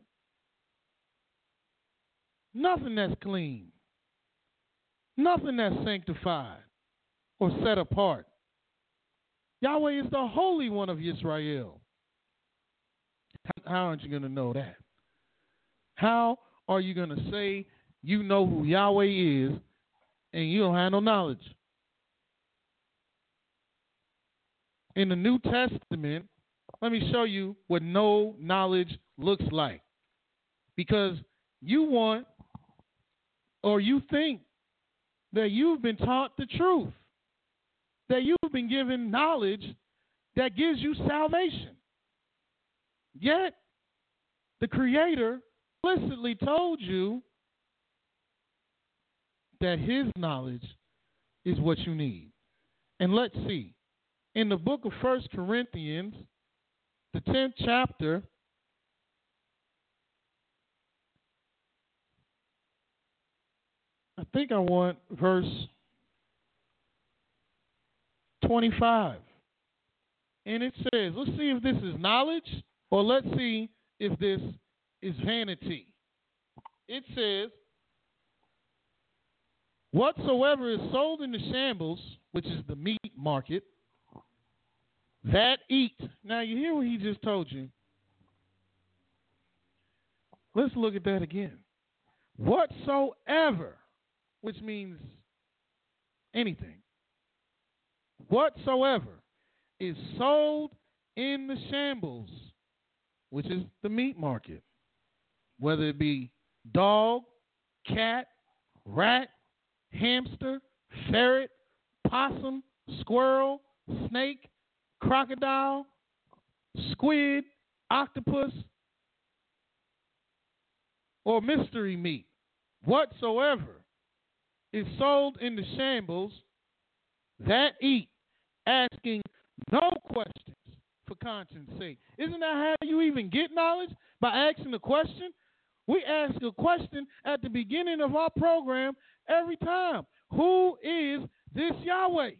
Nothing that's clean. Nothing that's sanctified or set apart. Yahweh is the Holy One of Israel. How aren't you going to know that? How are you going to say you know who Yahweh is and you don't have no knowledge? In the New Testament, let me show you what no knowledge looks like. Because you want or you think that you've been taught the truth, that you've been given knowledge that gives you salvation. Yet, the Creator explicitly told you that His knowledge is what you need. And let's see. In the book of First Corinthians, the tenth chapter, I think I want verse twenty-five. And it says, let's see if this is knowledge or let's see if this is vanity. It says, whatsoever is sold in the shambles, which is the meat market, that eat. Now you hear what he just told you. Let's look at that again. Whatsoever, which means anything. Whatsoever is sold in the shambles, which is the meat market, whether it be dog, cat, rat, hamster, ferret, possum, squirrel, snake, crocodile, squid, octopus, or mystery meat, whatsoever is sold in the shambles, that eat, asking no questions for conscience sake. Isn't that how you even get knowledge? By asking a question? We ask a question at the beginning of our program every time. Who is this Yahweh?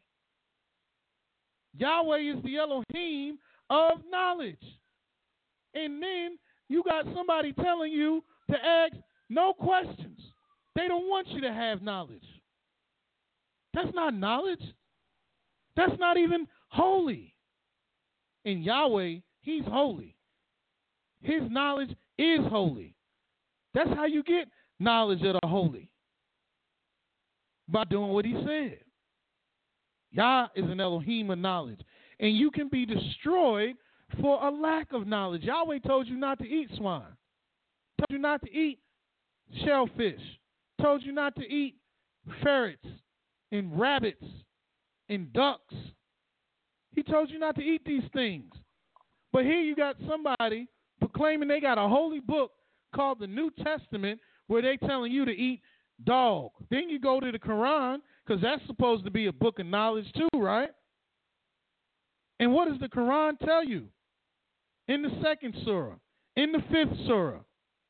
Yahweh is the Elohim of knowledge. And then you got somebody telling you to ask no questions. They don't want you to have knowledge. That's not knowledge. That's not even holy. And Yahweh, He's holy. His knowledge is holy. That's how you get knowledge of the holy. By doing what He said. Yah is an Elohim of knowledge. And you can be destroyed for a lack of knowledge. Yahweh told you not to eat swine. Told you not to eat shellfish. Told you not to eat ferrets and rabbits and ducks. He told you not to eat these things. But here you got somebody proclaiming they got a holy book called the New Testament where they telling you to eat dog. Then you go to the Quran, because that's supposed to be a book of knowledge too, right? And what does the Quran tell you? In the second surah, in the fifth surah,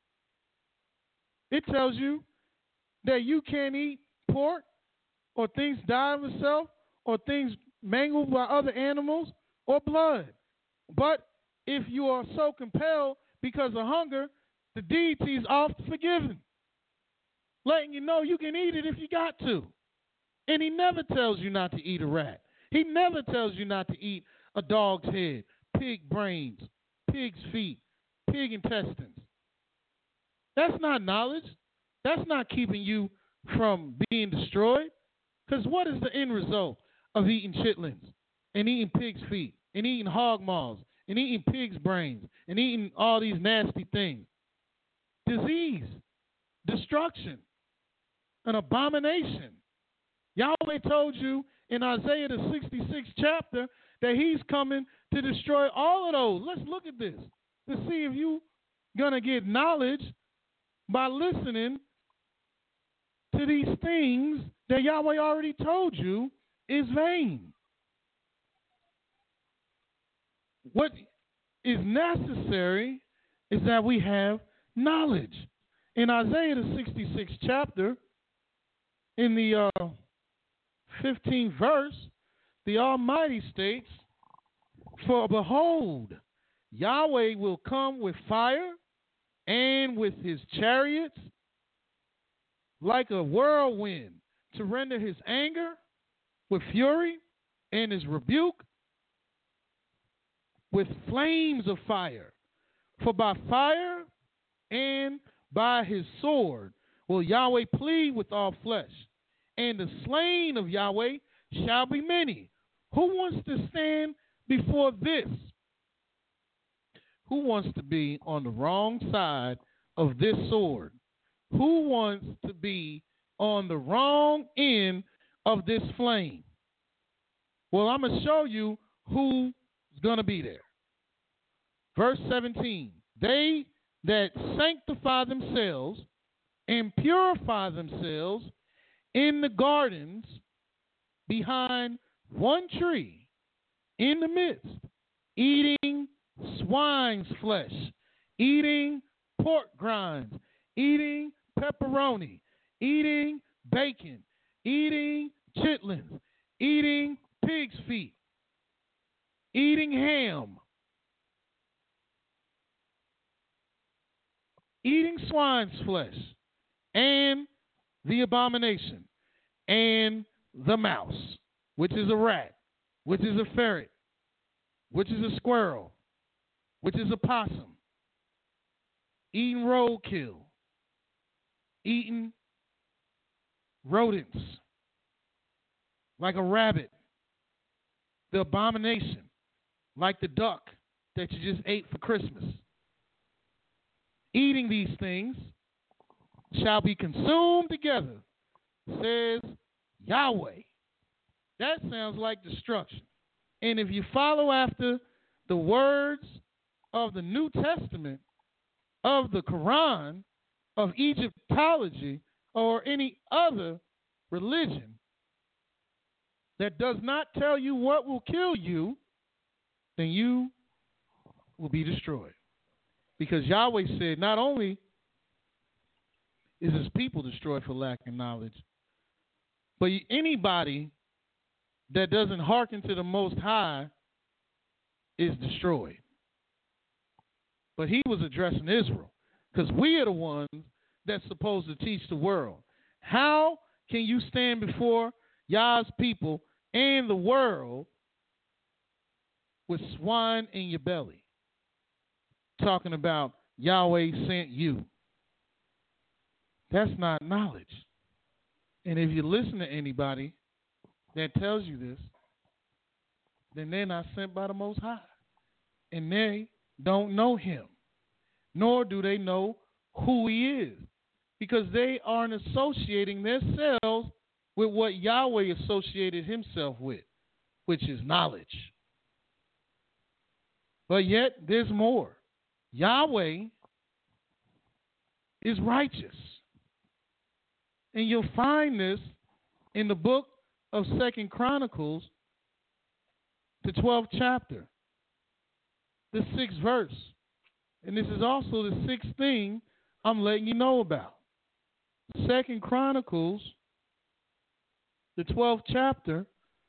it tells you that you can't eat pork or things die of itself or things mangled by other animals or blood. But if you are so compelled because of hunger, the deity is oft forgiven, letting you know you can eat it if you got to. And He never tells you not to eat a rat. He never tells you not to eat a dog's head, pig brains, pig's feet, pig intestines. That's not knowledge. That's not keeping you from being destroyed. Because what is the end result of eating chitlins and eating pig's feet and eating hog maws and eating pig's brains and eating all these nasty things? Disease, destruction, an abomination. Yahweh told you in Isaiah the sixty-sixth chapter that He's coming to destroy all of those. Let's look at this to see if you're going to get knowledge by listening to these things that Yahweh already told you is vain. What is necessary is that we have knowledge. In Isaiah, the sixty-sixth chapter, in the uh, fifteenth verse, the Almighty states, "For behold, Yahweh will come with fire and with his chariots like a whirlwind to render his anger with fury and his rebuke with flames of fire. For by fire and by his sword will Yahweh plead with all flesh, and the slain of Yahweh shall be many." Who wants to stand before this? Who wants to be on the wrong side of this sword? Who wants to be on the wrong end of this flame? Well, I'm going to show you who's going to be there. Verse seventeen, "They that sanctify themselves and purify themselves in the gardens behind one tree in the midst, eating swine's flesh, eating pork grinds, eating pepperoni, eating bacon, eating chitlins, eating pig's feet, eating ham, eating swine's flesh, and the abomination, and the mouse, which is a rat, which is a ferret, which is a squirrel, which is a possum, eating roadkill, eating rodents, like a rabbit, the abomination, like the duck that you just ate for Christmas. Eating these things shall be consumed together, says Yahweh. That sounds like destruction. And if you follow after the words of the New Testament, of the Quran, of Egyptology, or any other religion that does not tell you what will kill you, then you will be destroyed. Because Yahweh said not only is his people destroyed for lack of knowledge, but anybody that doesn't hearken to the Most High is destroyed. But he was addressing Israel, because we are the ones that's supposed to teach the world. How can you stand before Yah's people and the world with swine in your belly? Talking about Yahweh sent you. That's not knowledge. And if you listen to anybody that tells you this, then they're not sent by the Most High. And they don't know him, nor do they know who he is, because they aren't associating themselves with what Yahweh associated himself with, which is knowledge. But yet, there's more. Yahweh is righteous. And you'll find this in the book of Second Chronicles, the twelfth chapter, the sixth verse. And this is also the sixth thing I'm letting you know about. Second Chronicles, the twelfth chapter,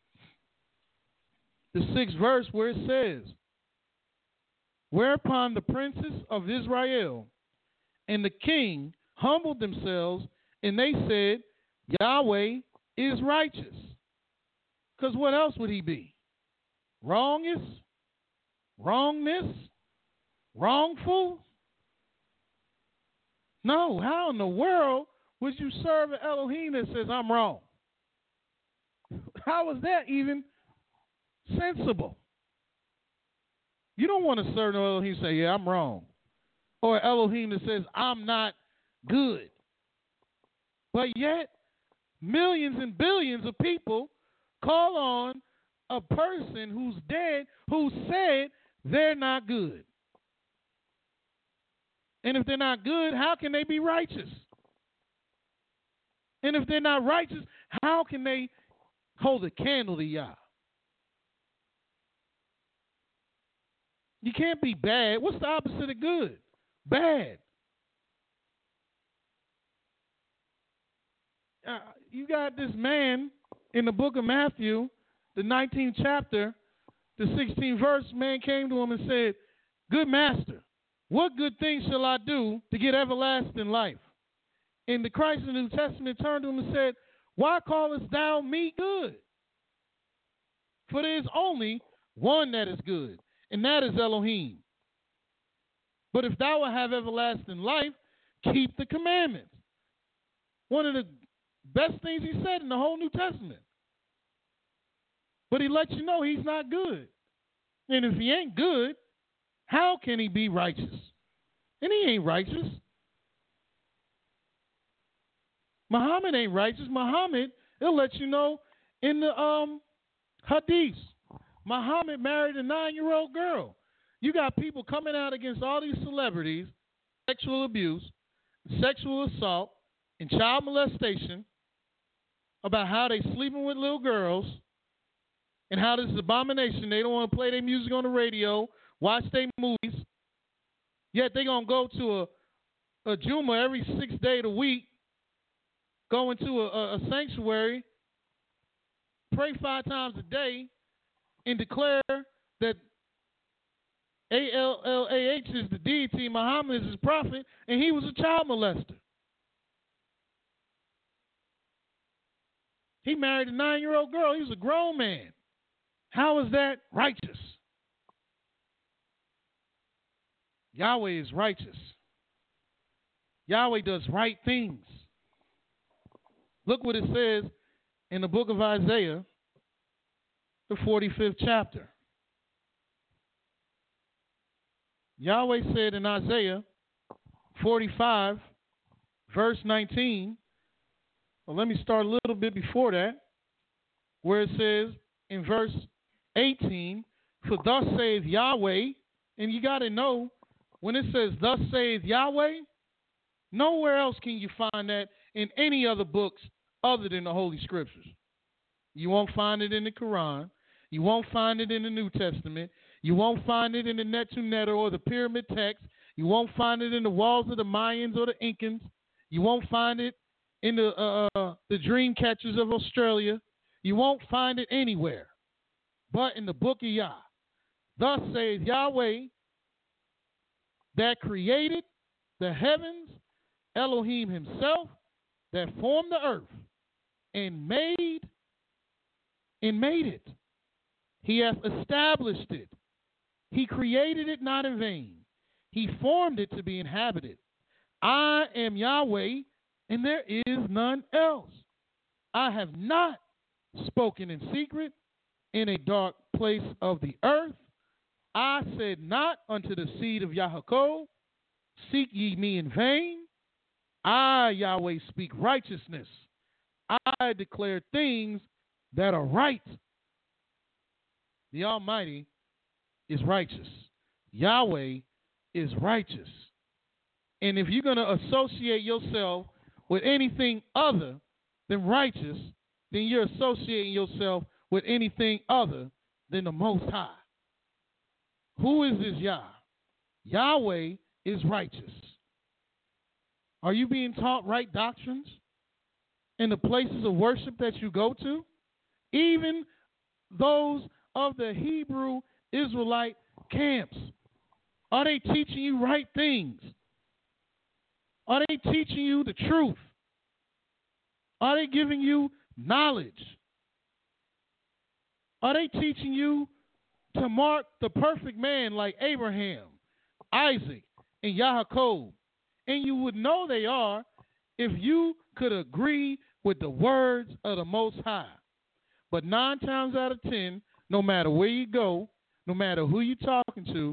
the sixth verse, where it says, "Whereupon the princes of Israel and the king humbled themselves, and they said, Yahweh is righteous." Because what else would he be? Wrongest? Wrongness? Wrongful? No, how in the world would you serve an Elohim that says, I'm wrong? How is that even sensible? You don't want to serve an Elohim and say, yeah, I'm wrong. Or an Elohim that says, I'm not good. But yet, millions and billions of people call on a person who's dead who said they're not good. And if they're not good, how can they be righteous? And if they're not righteous, how can they hold a candle to Yah? You can't be bad. What's the opposite of good? Bad. uh, you got this man in the book of Matthew, the nineteenth chapter, the sixteenth verse. Man came to him and said, "Good master, what good thing shall I do to get everlasting life?" And the Christ in the New Testament turned to him and said, "Why callest thou me good? For there is only one that is good, and that is Elohim. But if thou wilt have everlasting life, keep the commandments." One of the best things he said in the whole New Testament. But he lets you know he's not good. And if he ain't good, how can he be righteous? And he ain't righteous. Muhammad ain't righteous. Muhammad, it'll let you know in the um, hadith. Muhammad married a nine-year-old girl. You got people coming out against all these celebrities, sexual abuse, sexual assault, and child molestation, about how they sleeping with little girls, and how this is abomination. They don't want to play their music on the radio, watch their movies, yet they going to go to a, a Juma every sixth day of the week, go into a, a, a sanctuary, pray five times a day, and declare that A L L A H is the deity, Muhammad is his prophet, and he was a child molester. He married a nine-year-old girl. He was a grown man. How is that righteous? Yahweh is righteous. Yahweh does right things. Look what it says in the book of Isaiah, the forty-fifth chapter. Yahweh said in Isaiah forty-five, verse nineteen, well, let me start a little bit before that, where it says in verse eighteen, "For thus saith Yahweh," and you got to know, when it says thus saith Yahweh, nowhere else can you find that in any other books other than the Holy Scriptures. You won't find it in the Quran. You won't find it in the New Testament. You won't find it in the Netu Neter or the pyramid text. You won't find it in the walls of the Mayans or the Incans. You won't find it in the uh, the dream catchers of Australia. You won't find it anywhere but in the book of Yah. Thus says Yahweh that created the heavens, Elohim himself, that formed the earth and made and made it. He hath established it. He created it not in vain. He formed it to be inhabited. I am Yahweh, and there is none else. I have not spoken in secret in a dark place of the earth. I said not unto the seed of Yaakov, seek ye me in vain. I, Yahweh, speak righteousness. I declare things that are right. The Almighty is righteous. Yahweh is righteous. And if you're going to associate yourself with anything other than righteous, then you're associating yourself with anything other than the Most High. Who is this Yah? Yahweh is righteous. Are you being taught right doctrines in the places of worship that you go to? Even those of the Hebrew Israelite camps, are they teaching you right things? Are they teaching you the truth? Are they giving you knowledge? Are they teaching you to mark the perfect man like Abraham, Isaac, and Yaakov? And you would know they are if you could agree with the words of the Most High. But nine times out of ten, no matter where you go, no matter who you're talking to,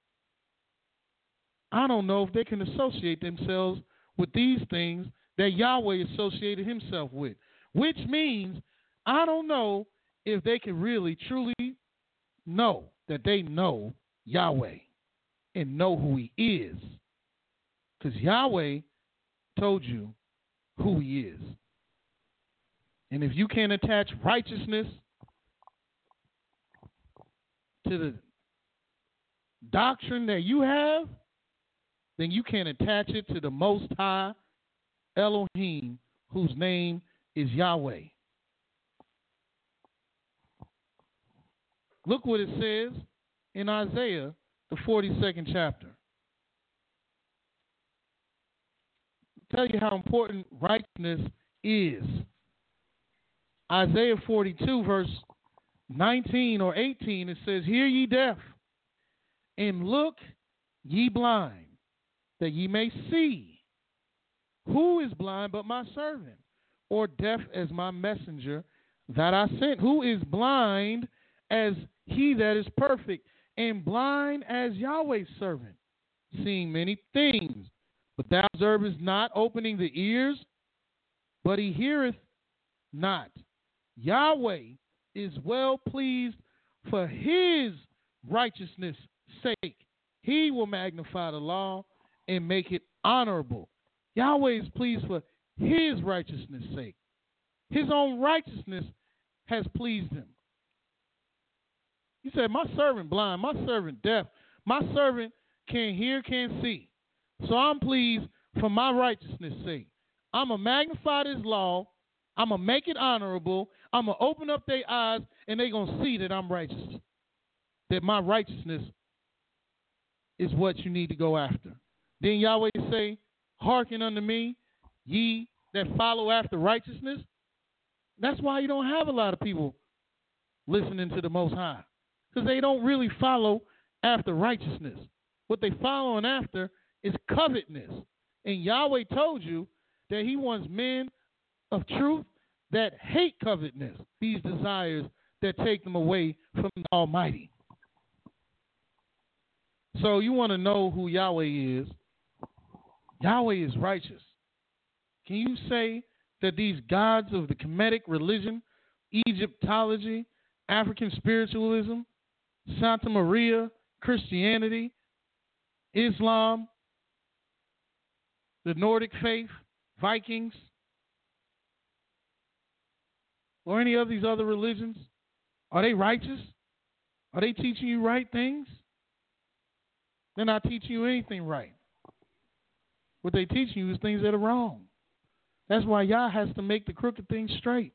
I don't know if they can associate themselves with these things that Yahweh associated himself with, which means I don't know if they can really, truly know that they know Yahweh and know who he is. Because Yahweh told you who he is. And if you can't attach righteousness to the doctrine that you have, then you can't attach it to the Most High Elohim, whose name is Yahweh. Look what it says in Isaiah, the forty-second chapter. Tell you how important righteousness is. Isaiah forty-two, verse nineteen or eighteen, it says, "Hear ye deaf, and look ye blind, that ye may see. Who is blind but my servant, or deaf as my messenger that I sent? Who is blind as he that is perfect, and blind as Yahweh's servant, seeing many things? But thou observest not, opening the ears, but he heareth not. Yahweh is well pleased for his righteousness' sake. He will magnify the law and make it honorable." Yahweh is pleased for his righteousness' sake. His own righteousness has pleased him. He said, my servant blind, my servant deaf, my servant can't hear, can't see. So I'm pleased for my righteousness' sake. I'm going to magnify this law. I'm going to make it honorable. I'm going to open up their eyes, and they're going to see that I'm righteous, that my righteousness is what you need to go after. Then Yahweh say, "Hearken unto me, ye that follow after righteousness." That's why you don't have a lot of people listening to the Most High, because they don't really follow after righteousness. What they following after is covetousness. And Yahweh told you that he wants men of truth that hate covetousness, these desires that take them away from the Almighty. So you want to know who Yahweh is. Yahweh is righteous. Can you say that these gods of the Kemetic religion, Egyptology, African spiritualism, Santa Maria, Christianity, Islam, the Nordic faith, Vikings, or any of these other religions, are they righteous? Are they teaching you right things? They're not teaching you anything right. What they teaching you is things that are wrong. That's why Yah has to make the crooked things straight.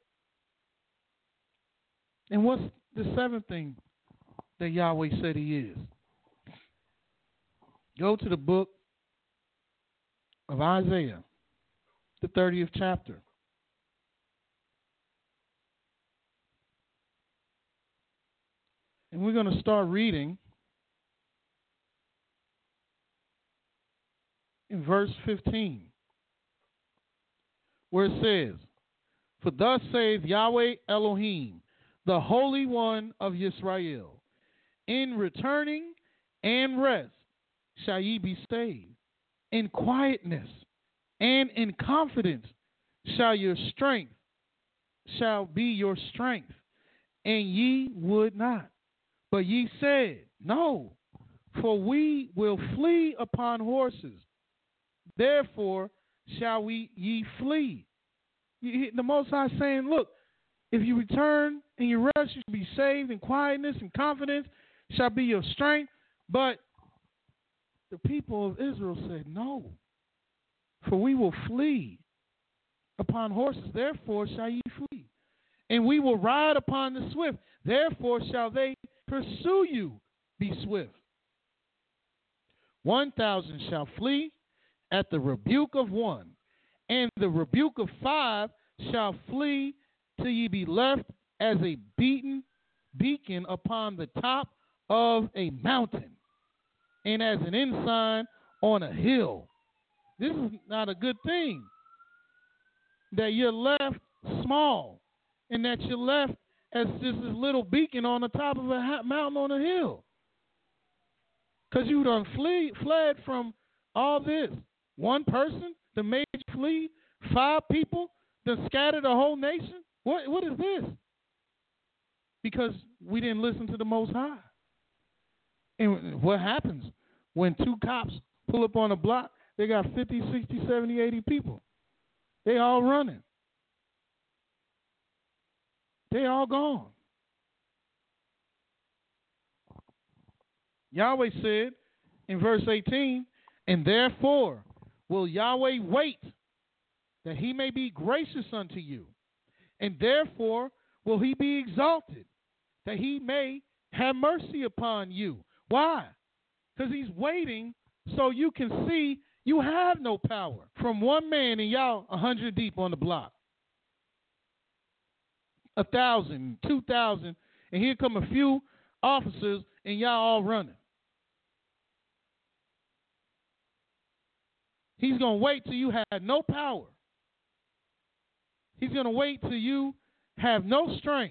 And what's the seventh thing that Yahweh said he is? Go to the book of Isaiah, the thirtieth chapter. And we're going to start reading in verse fifteen, where it says, "For thus saith Yahweh Elohim, the Holy One of Yisrael, in returning and rest shall ye be saved. In quietness and in confidence shall your strength shall be your strength, and ye would not. But ye said, No, for we will flee upon horses. Therefore shall we ye flee." The Most High saying, look, if you return and you rest, you shall be saved, and quietness and confidence shall be your strength. But the people of Israel said, no, for we will flee upon horses. Therefore shall ye flee. And we will ride upon the swift. Therefore shall they pursue you, be swift. One thousand shall flee at the rebuke of one, and the rebuke of five shall flee till ye be left as a beaten beacon upon the top of a mountain, and as an ensign on a hill. This is not a good thing, that you're left small, and that you're left as just this little beacon on the top of a mountain on a hill. Because you done flee, fled from all this. One person that made you flee, five people that scattered a whole nation. What What is this? Because we didn't listen to the Most High. And what happens when two cops pull up on a block? They got fifty, sixty, seventy, eighty people. They all running. They all gone. Yahweh said in verse eighteen, "And therefore will Yahweh wait, that he may be gracious unto you, and therefore will he be exalted, that he may have mercy upon you. Why? Because he's waiting so you can see you have no power. From one man and y'all a hundred deep on the block. A thousand, two thousand, and here come a few officers and y'all all running. He's going to wait till you have no power. He's going to wait till you have no strength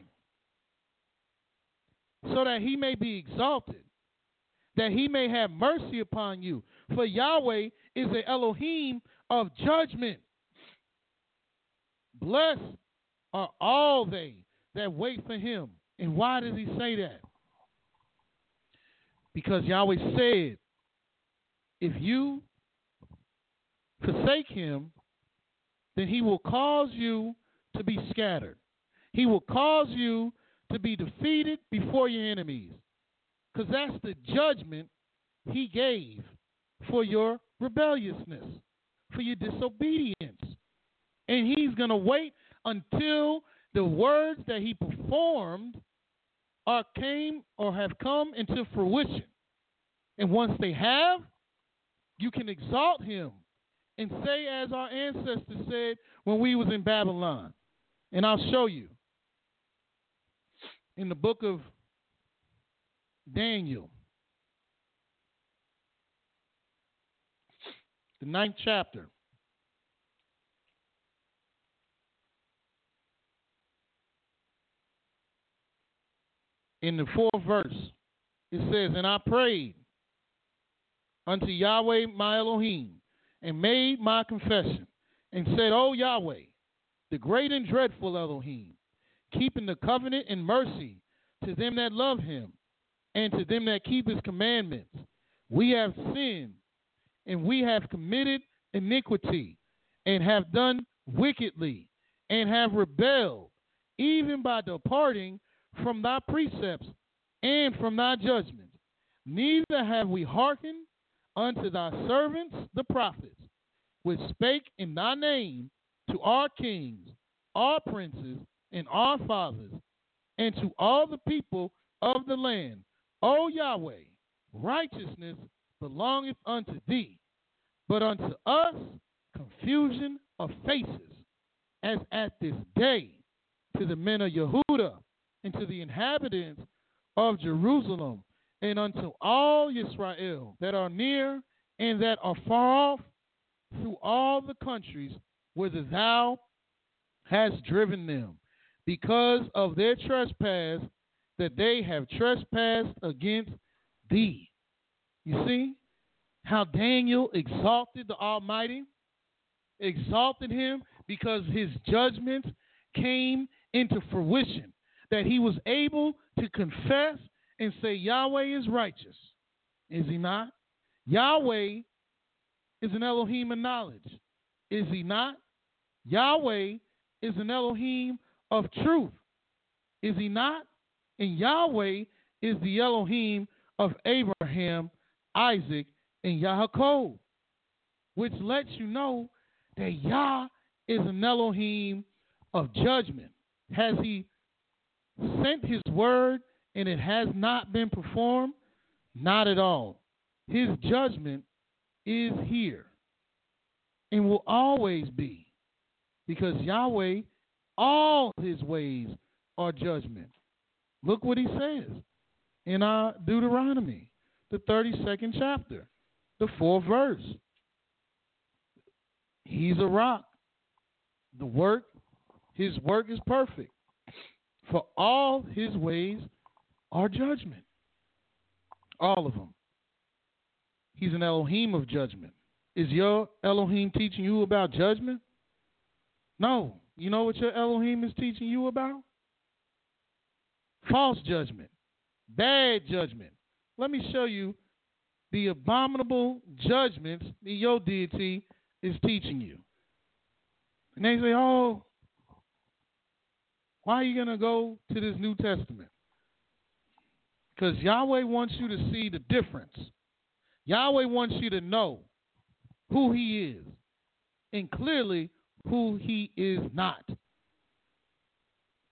so that he may be exalted, that he may have mercy upon you. For Yahweh is the Elohim of judgment. Blessed are all they that wait for him. And why does he say that? Because Yahweh said, if you forsake him, then he will cause you to be scattered. He will cause you to be defeated before your enemies. Because that's the judgment he gave for your rebelliousness, for your disobedience. And he's going to wait until the words that he performed are came or have come into fruition. And once they have, you can exalt him and say as our ancestors said when we was in Babylon. And I'll show you. In the book of Daniel, the ninth chapter. In the fourth verse, it says, and I prayed unto Yahweh my Elohim, and made my confession, and said, O Yahweh, the great and dreadful Elohim, keeping the covenant and mercy to them that love him, and to them that keep his commandments. We have sinned, and we have committed iniquity, and have done wickedly, and have rebelled, even by departing from thy precepts and from thy judgments. Neither have we hearkened unto thy servants the prophets, which spake in thy name to our kings, our princes, and our fathers, and to all the people of the land. O Yahweh, righteousness belongeth unto thee, but unto us confusion of faces, as at this day, to the men of Yehuda, and to the inhabitants of Jerusalem, and unto all Israel that are near and that are far off, through all the countries whither thou hast driven them, because of their trespass that they have trespassed against thee. You see how Daniel exalted the Almighty, exalted him because his judgments came into fruition, that he was able to confess and say Yahweh is righteous. Is he not? Yahweh is an Elohim of knowledge. Is he not? Yahweh is an Elohim of truth. Is he not? And Yahweh is the Elohim of Abraham, Isaac, and Yaakov, which lets you know that Yah is an Elohim of judgment. Has he sent his word and it has not been performed? Not at all. His judgment is here and will always be, because Yahweh, all his ways are judgment. Look what he says in our Deuteronomy, the thirty-second chapter, the fourth verse. He's a rock. The work, his work is perfect. For all his ways are judgment. All of them. He's an Elohim of judgment. Is your Elohim teaching you about judgment? No. You know what your Elohim is teaching you about? False judgment. Bad judgment. Let me show you the abominable judgments that your deity is teaching you. And they say, oh, why are you going to go to this New Testament? Because Yahweh wants you to see the difference. Yahweh wants you to know who he is and clearly who he is not.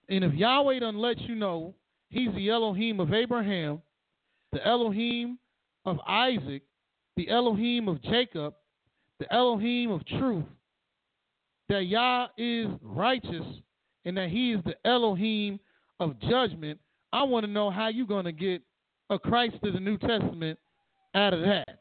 And if Yahweh done let you know he's the Elohim of Abraham, the Elohim of Isaac, the Elohim of Jacob, the Elohim of truth, that Yah is righteous, and that he is the Elohim of judgment, I want to know how you're going to get a Christ of the New Testament out of that.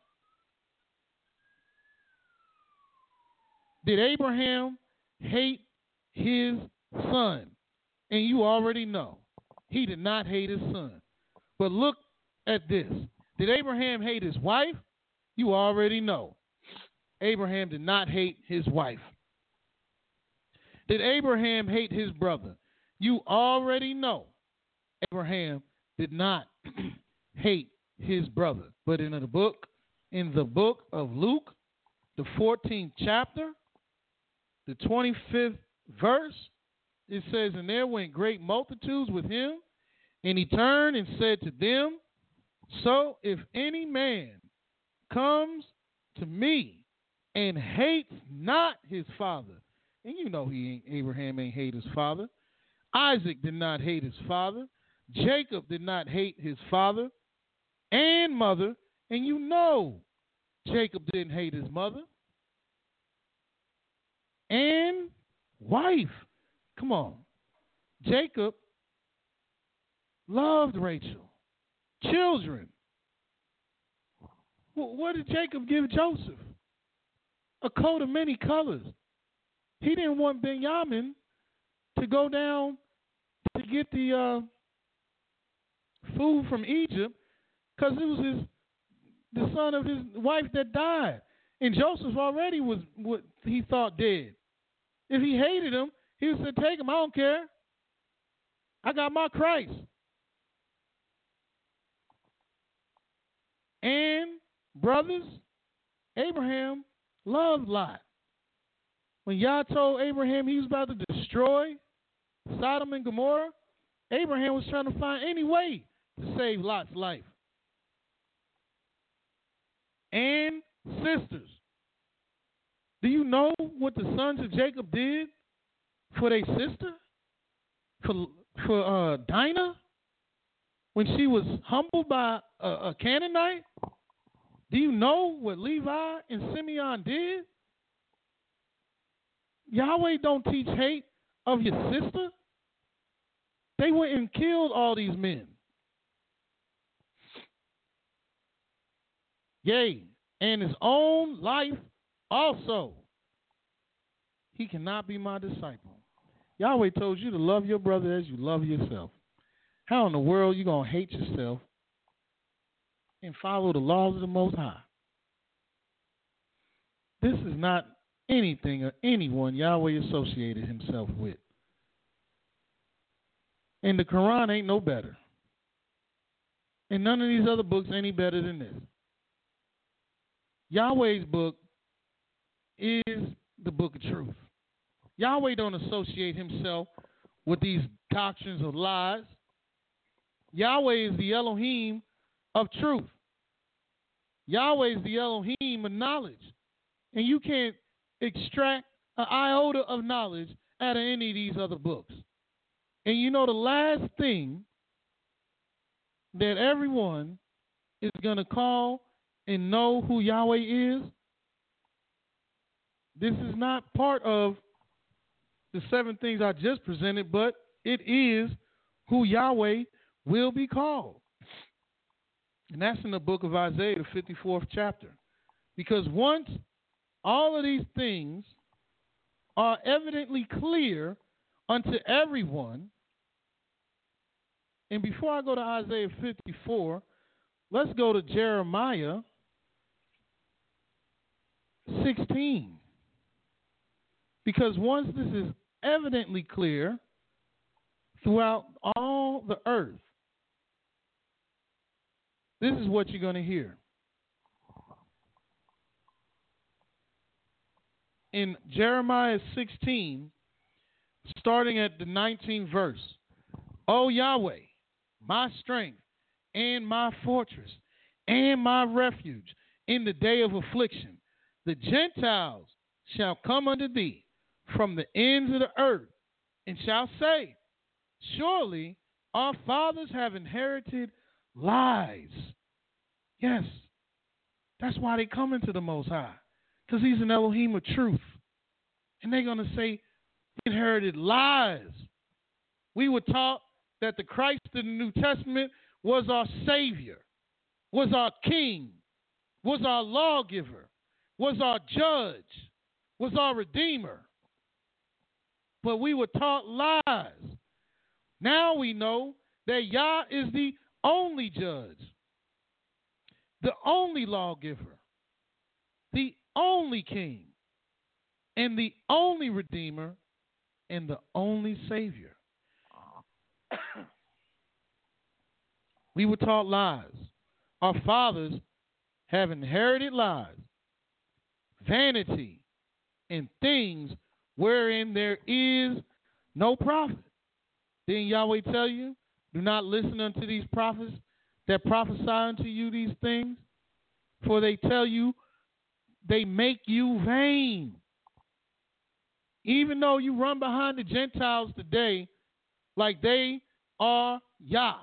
Did Abraham hate his son? And you already know he did not hate his son. But look at this. Did Abraham hate his wife? You already know Abraham did not hate his wife. Did Abraham hate his brother? You already know Abraham did not hate his brother. But in the book, in the book of Luke, the fourteenth chapter, the twenty-fifth verse, it says, and there went great multitudes with him, and he turned and said to them, so if any man comes to me and hates not his father, and you know he ain't, Abraham ain't hate his father. Isaac did not hate his father. Jacob did not hate his father and mother, and you know Jacob didn't hate his mother and wife. Come on. Jacob loved Rachel. Children. What did Jacob give Joseph? A coat of many colors. He didn't want Benjamin to go down to get the uh, food from Egypt because it was his the son of his wife that died. And Joseph already was what he thought dead. If he hated him, he would say, take him, I don't care. I got my Christ. And, brothers, Abraham loved Lot. When Yah told Abraham he was about to destroy Sodom and Gomorrah, Abraham was trying to find any way to save Lot's life. And, sisters, do you know what the sons of Jacob did for their sister? For, for uh, Dinah? When she was humbled by a, a Canaanite? Do you know what Levi and Simeon did? Yahweh don't teach hate of your sister. They went and killed all these men. Yea, and his own life also. He cannot be my disciple. Yahweh told you to love your brother as you love yourself. How in the world you going to hate yourself and follow the laws of the Most High? This is not anything or anyone Yahweh associated himself with. And the Quran ain't no better. And none of these other books any better than this. Yahweh's book is the book of truth. Yahweh don't associate himself with these doctrines of lies. Yahweh is the Elohim of truth. Yahweh is the Elohim of knowledge. And you can't extract an iota of knowledge out of any of these other books. And you know the last thing that everyone is going to call and know who Yahweh is? This is not part of the seven things I just presented, but it is who Yahweh will be called. And that's in the book of Isaiah, the fifty-fourth chapter. Because once all of these things are evidently clear unto everyone, and before I go to Isaiah fifty-four, let's go to Jeremiah sixteen. Because once this is evidently clear throughout all the earth, this is what you're going to hear. In Jeremiah sixteen, starting at the nineteenth verse, O Yahweh, my strength and my fortress and my refuge in the day of affliction, the Gentiles shall come unto thee from the ends of the earth and shall say, Surely our fathers have inherited lies. Yes, that's why they come into the Most High, because he's an Elohim of truth. And they're going to say, we inherited lies. We were taught that the Christ in the New Testament was our Savior, was our King, was our lawgiver, was our judge, was our Redeemer. But we were taught lies. Now we know that Yah is the only judge, the only lawgiver, the only King, and the only Redeemer, and the only Savior. We were taught lies. Our fathers have inherited lies, vanity, and things wherein there is no profit. Didn't Yahweh tell you, do not listen unto these prophets that prophesy unto you these things? For they tell you, they make you vain. Even though you run behind the Gentiles today like they are Yah.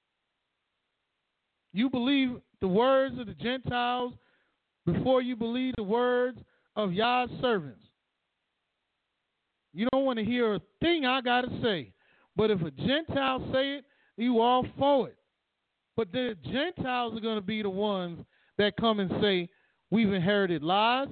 You believe the words of the Gentiles before you believe the words of Yah's servants. You don't want to hear a thing I got to say. But if a Gentile say it, you all for it. But the Gentiles are going to be the ones that come and say, we've inherited lies,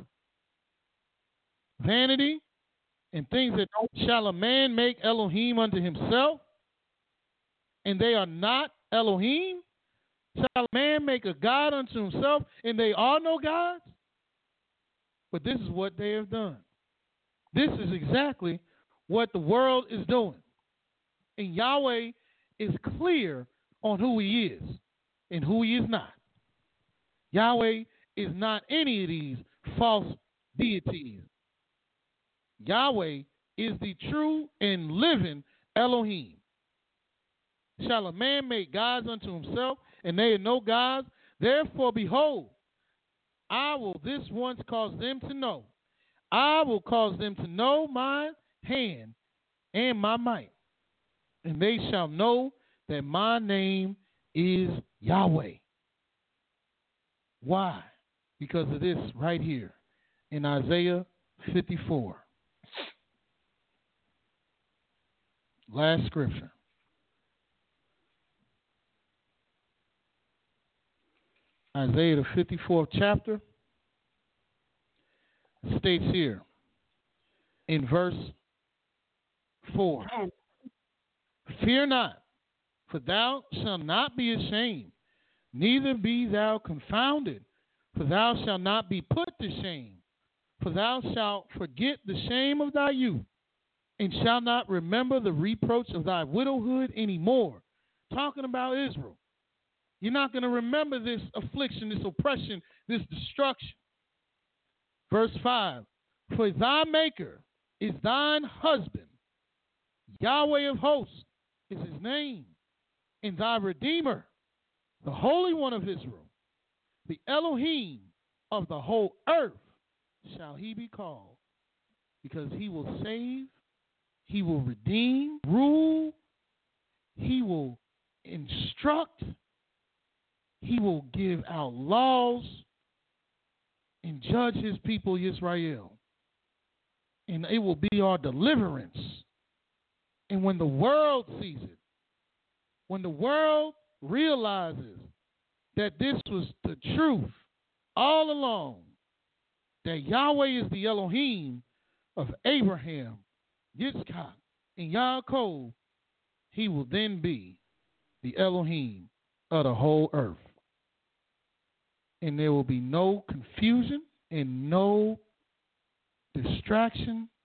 vanity, and things that don't shall a man make Elohim unto himself, and they are not Elohim? Shall a man make a God unto himself, and they are no gods? But this is what they have done. This is exactly what the world is doing. And Yahweh is clear on who he is and who he is not. Yahweh is not any of these false deities. Yahweh is the true and living Elohim. Shall a man make gods unto himself, and they are no gods? Therefore, behold, I will this once cause them to know. I will cause them to know my hand and my might. And they shall know that my name is Yahweh. Why? Because of this right here in Isaiah fifty-four. Last scripture. Isaiah the fifty-fourth chapter states here in verse four. Fear not, for thou shalt not be ashamed, neither be thou confounded, for thou shalt not be put to shame. For thou shalt forget the shame of thy youth, and shalt not remember the reproach of thy widowhood any more. Talking about Israel. You're not going to remember this affliction, this oppression, this destruction. Verse five, for thy maker is thine husband, Yahweh of hosts is his name, and thy Redeemer, the Holy One of Israel, the Elohim of the whole earth shall he be called, because he will save, he will redeem, rule, he will instruct, he will give out laws and judge his people Israel. And it will be our deliverance. And when the world sees it, when the world realizes that this was the truth all along, that Yahweh is the Elohim of Abraham, Yitzchak, and Yaakov, he will then be the Elohim of the whole earth. And there will be no confusion and no distraction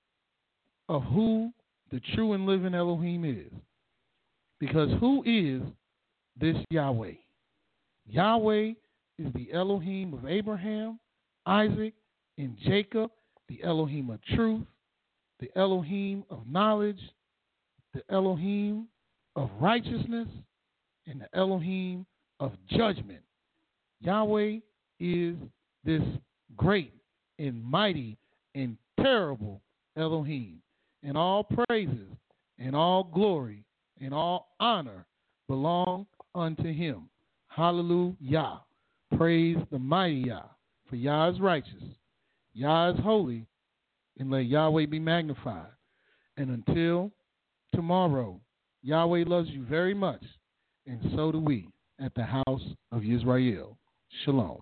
of who the true and living Elohim is. Because who is this Yahweh? Yahweh is the Elohim of Abraham, Isaac, and Jacob, the Elohim of truth, the Elohim of knowledge, the Elohim of righteousness, and the Elohim of judgment. Yahweh is this great and mighty and terrible Elohim. And all praises and all glory and all honor belong unto him. Hallelujah. Praise the mighty Yah, for Yah is righteous, Yah is holy, and let Yahweh be magnified. And until tomorrow, Yahweh loves you very much, and so do we at the house of Yisrael. Shalom.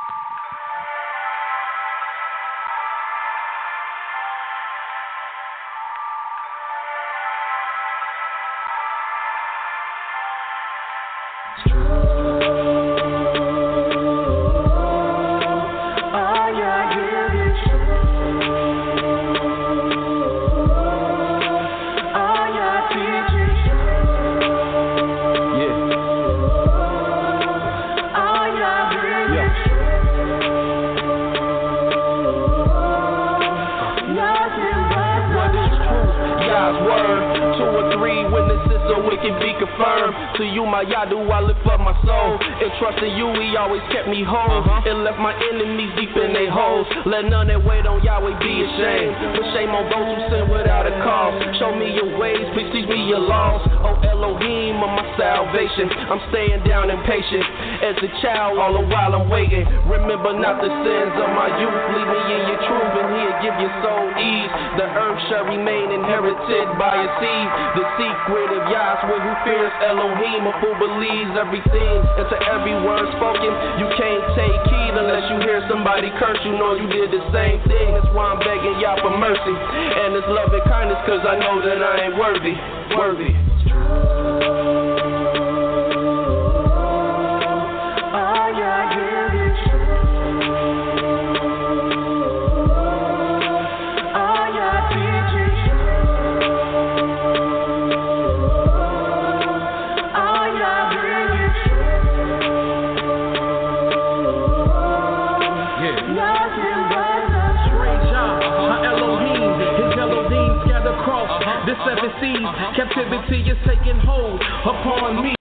To you, my Yadu, I lift up my soul. And trust in you, he always kept me whole. Uh-huh. And left my enemies deep in their holes. Let none that wait on Yahweh be ashamed. But shame on those who sin without a cause. Show me your ways, please teach me your laws. Oh Elohim of my salvation, I'm staying down and patient. As a child, all the while I'm waiting. Remember not the sins of my youth. Lead me in your truth, and he'll give your soul ease. The earth shall remain inherited by a seed. The secret of Yahweh who fears Elohim, a fool believes everything. And to every word spoken, you can't take heed unless you hear somebody curse. You know you did the same thing. That's why I'm begging Yah for mercy and His love and kindness, cause I know that I ain't worthy, worthy. The seven seas, uh-huh. Captivity is taking hold upon me.